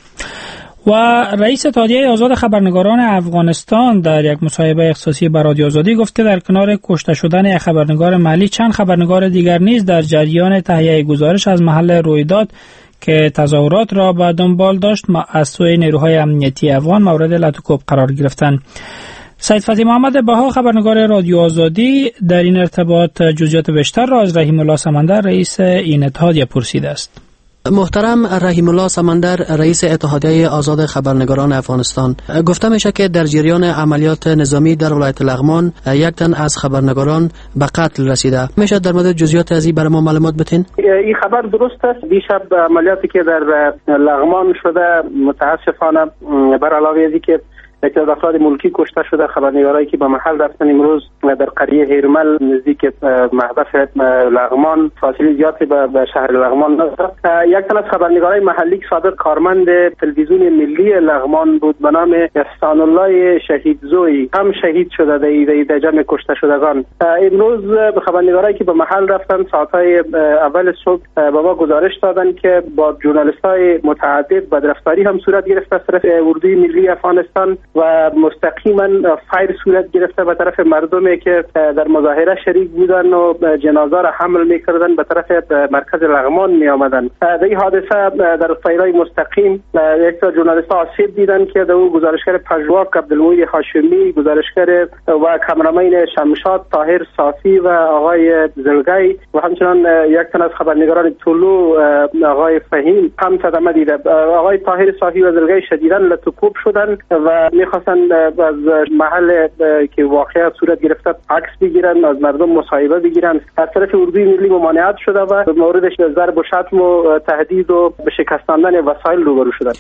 و رئیس اتحادیه آزاد خبرنگاران افغانستان در یک مصاحبه اختصاصی با رادیو آزادی گفت که در کنار کشته شدن یک خبرنگار محلی چند خبرنگار دیگر نیز در جریان تهیه گزارش از محل رویداد که تظاهرات را به دنبال داشت از سوی نیروهای امنیتی افغان مورد لطوکوب قرار گرفتند. سید فتحی محمد بها خبرنگار رادیو آزادی در این ارتباط جزئیات بیشتر را از رحیم الله سمندر رئیس این اتحادیه پرسیده است. محترم رحیم الله سمندر رئیس اتحادیه آزاد خبرنگاران افغانستان، گفته میشه که در جریان عملیات نظامی در ولایت لغمان یک تن از خبرنگاران به قتل رسیده. میشه در مورد جزئیات ازی برای ما معلومات بدین؟ این خبر درست است. دیشب عملیاتی که در لغمان شده متاسفانه بر علاوه ازی که یکی از افراد ملکی کشته شده، خبرنگارایی که به محل رفتن امروز در قریه هیرمل نزدیک محبس لغمان فاصله زیادی به شهر لغمان ندارد. یک تن از خبرنگارای محلی که سابق کارمند تلویزیون ملی لغمان بود به نام احسان الله شهیدزوی هم شهید شده در جمع کشته شدگان. امروز به خبرنگارایی که به محل رفتن ساعتهای اول صبح به ما گزارش دادن که با ژورنالیست‌های متعدد بدرفتاری هم صورت گرفته از طرف اردوی ملی افغانستان و مستقیما فایر صورت گرفته به طرف مردمی که در مظاهره شریک بودن و جنازه را حمل میکردن به طرف مرکز لغمان می آمدن. در این حادثه در فایرای مستقیم یک تا ژورنالیست آسیب دیدن که در او گزارشگر پژواک عبدالموید هاشمی، گزارشگر و کامرامین شمشاد طاهر صافی و آقای زلگی و همچنان یک تن از خبرنگاران طلو آقای فهیم هم صدمه دیده. آقای طاهر صافی و زلگی شدیداً لطوکوب شدن و میخواستن از محل که واقعا صورت گرفته عکس بگیرن، از مردم مصاحبه بگیرن. از طرف اردوی ملی ممانعت شده و موردش ضرب و شتم و تهدید و به شکستاندن وسایل روبرو شدن.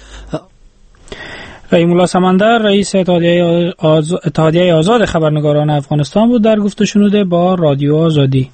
رحیم الله سمندر رئیس اتحادیه آز... اتحادیه آزاد خبرنگاران افغانستان بود در گفت و شنود با رادیو آزادی.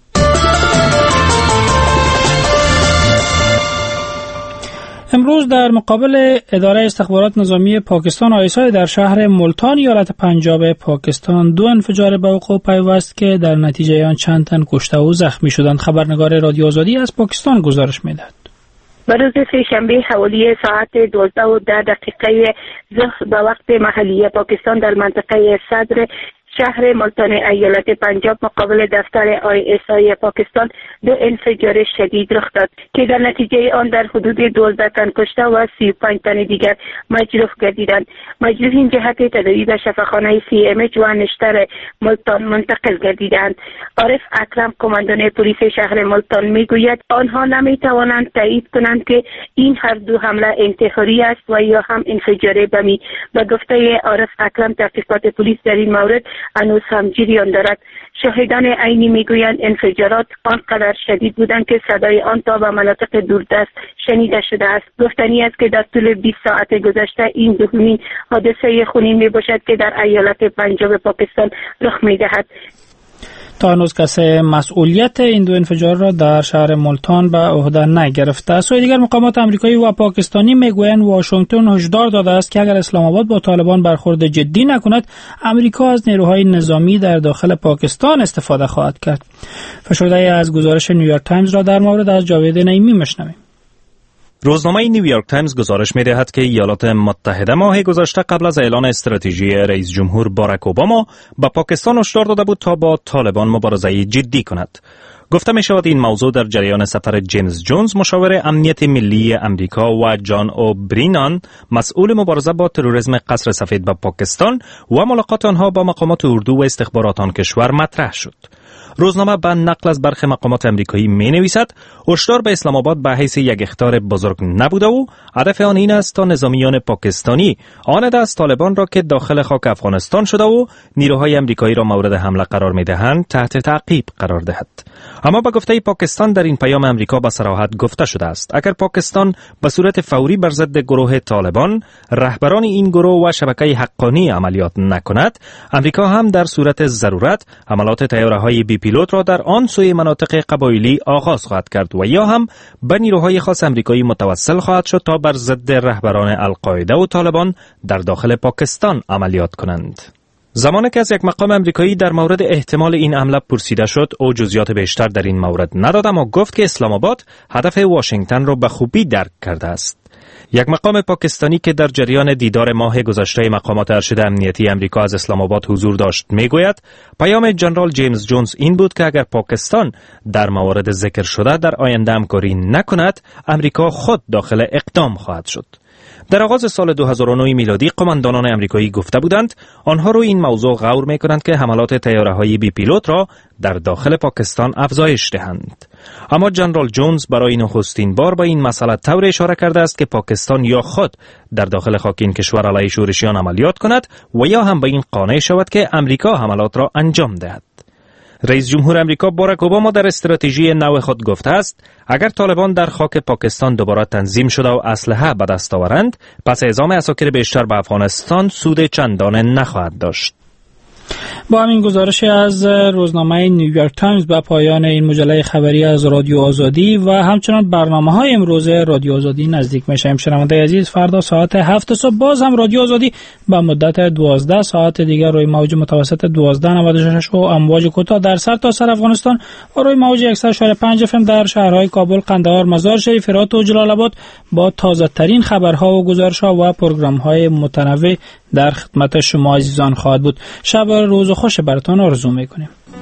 امروز در مقابل اداره استخبارات نظامی پاکستان آی اس آی در شهر ملتان ایالت پنجاب پاکستان دو انفجار به وقوع پیوست که در نتیجه آن چند تن کشته و زخمی شدند. خبرنگار رادیو آزادی از پاکستان گزارش می‌دهد. به روز سه‌شنبه حوالی ساعت دوازده و ده دقیقه ظهر به وقت محلی پاکستان در منطقه صدر شهر ملتان ایالت پنجاب مقابل دفتر آی اس آی پاکستان دو انفجار شدید رخ داد که در نتیجه آن در حدود دوازده تن کشته و سی و پنج تن دیگر مجروح گردیدند. مجروحین جهت تداوی به شفاخانه سی ام اچ و نشتر ملتان منتقل گردیدند. عارف اکرم کماندان پلیس شهر ملتان میگوید آنها نمیتوانند تایید کنند که این هر دو حمله انتحاری است و یا هم انفجار بمی. به گفته عارف اکرم تحقیقات پلیس در این مورد هنوز هم جریان دارد. شاهدان عینی میگویند انفجارات آنقدر شدید بودند که صدای آن تا به مناطق دوردست شنیده شده است. گفتنی است که در طول بیست ساعت گذشته این دومین حادثه خونین می باشد که در ایالت پنجاب پاکستان رخ میدهد. تا هنوز کسی مسئولیت این دو انفجار را در شهر ملتان به عهده نگرفته است. سوی دیگر مقامات آمریکایی و پاکستانی میگویند واشنگتن هشدار داده است که اگر اسلام آباد با طالبان برخورد جدی نکند آمریکا از نیروهای نظامی در داخل پاکستان استفاده خواهد کرد. فشرده از گزارش نیویورک تایمز را در مورد از جاوید نعیمی میشنویم. روزنامه نیویورک تایمز گزارش می‌دهد که ایالات متحده ماه گذشته قبل از اعلان استراتژی رئیس جمهور باراک اوباما به پاکستان هشدار داده بود تا با طالبان مبارزه جدی کند. گفته می شود این موضوع در جریان سفر جیمز جونز مشاور امنیت ملی امریکا و جان او برینان مسئول مبارزه با تروریسم قصر سفید به پاکستان و ملاقات آنها با مقامات اردو و استخبارات آن کشور مطرح شد. روزنامه به نقل از برخی مقامات امریکایی می نویسد هشدار به اسلام آباد به حیث یک اخطار بزرگ نبوده و هدف آن این است تا نظامیان پاکستانی آنده از طالبان را که داخل خاک افغانستان شده و نیروهای امریکایی را مورد حمله قرار می دهند تحت تعقیب قرار دهد. اما به گفته پاکستان در این پیام امریکا به صراحت گفته شده است اگر پاکستان به صورت فوری بر ضد گروه طالبان رهبران این گروه و شبکه حقانی عملیات نکند، امریکا هم در صورت ضرورت حملات طیاره‌های بی پی پیلوت را در آن سوی مناطق قبایلی آغاز خواهد کرد و یا هم به نیروهای خاص امریکایی متوسل خواهد شد تا بر ضد رهبران القاعده و طالبان در داخل پاکستان عملیات کنند. زمانی که از یک مقام امریکایی در مورد احتمال این حمله پرسیده شد، او جزئیات بیشتر در این مورد نداد، اما گفت که اسلام آباد هدف واشنگتن را به خوبی درک کرده است. یک مقام پاکستانی که در جریان دیدار ماه گذشته مقامات ارشد امنیتی امریکا از اسلام آباد حضور داشت میگوید پیام جنرال جیمز جونز این بود که اگر پاکستان در موارد ذکر شده در آینده همکاری نکند، امریکا خود داخل اقدام خواهد شد. در آغاز سال دو هزار و نه میلادی قماندانان امریکایی گفته بودند آنها روی این موضوع غور می‌کنند که حملات طیاره‌های بی پیلوت را در داخل پاکستان افزایش دهند. اما جنرال جونز برای نخستین بار با این مسئله طور اشاره کرده است که پاکستان یا خود در داخل خاک این کشور علیه شورشیان عملیات کند و یا هم به این قانع شود که امریکا حملات را انجام دهد. رئیس جمهور امریکا باراک اوباما در استراتژی نو خود گفته است اگر طالبان در خاک پاکستان دوباره تنظیم شده و اسلحه به دست آورند، پس اعزام عساکر بیشتر به افغانستان سود چندانه نخواهد داشت. با همین گزارش از روزنامه نیویورک تایمز به پایان این مجله خبری از رادیو آزادی و همچنان برنامه‌های امروز رادیو آزادی نزدیک میشیم. شنوندگان عزیز، فردا ساعت هفت صبح باز هم رادیو آزادی به مدت دوازده ساعت دیگر روی موج متوسط دوازده نود و شش و امواج کوتاه در سرتاسر سر افغانستان و روی موج صد و شش و پنج اف ام در شهرهای کابل، قندهار، مزار شریف، هرات و جلال آباد با تازه ترین خبرها و گزارش‌ها و پروگرام‌های متنوع در خدمت شما عزیزان خواهد بود. شب روز خوش براتون آرزو می‌کنیم.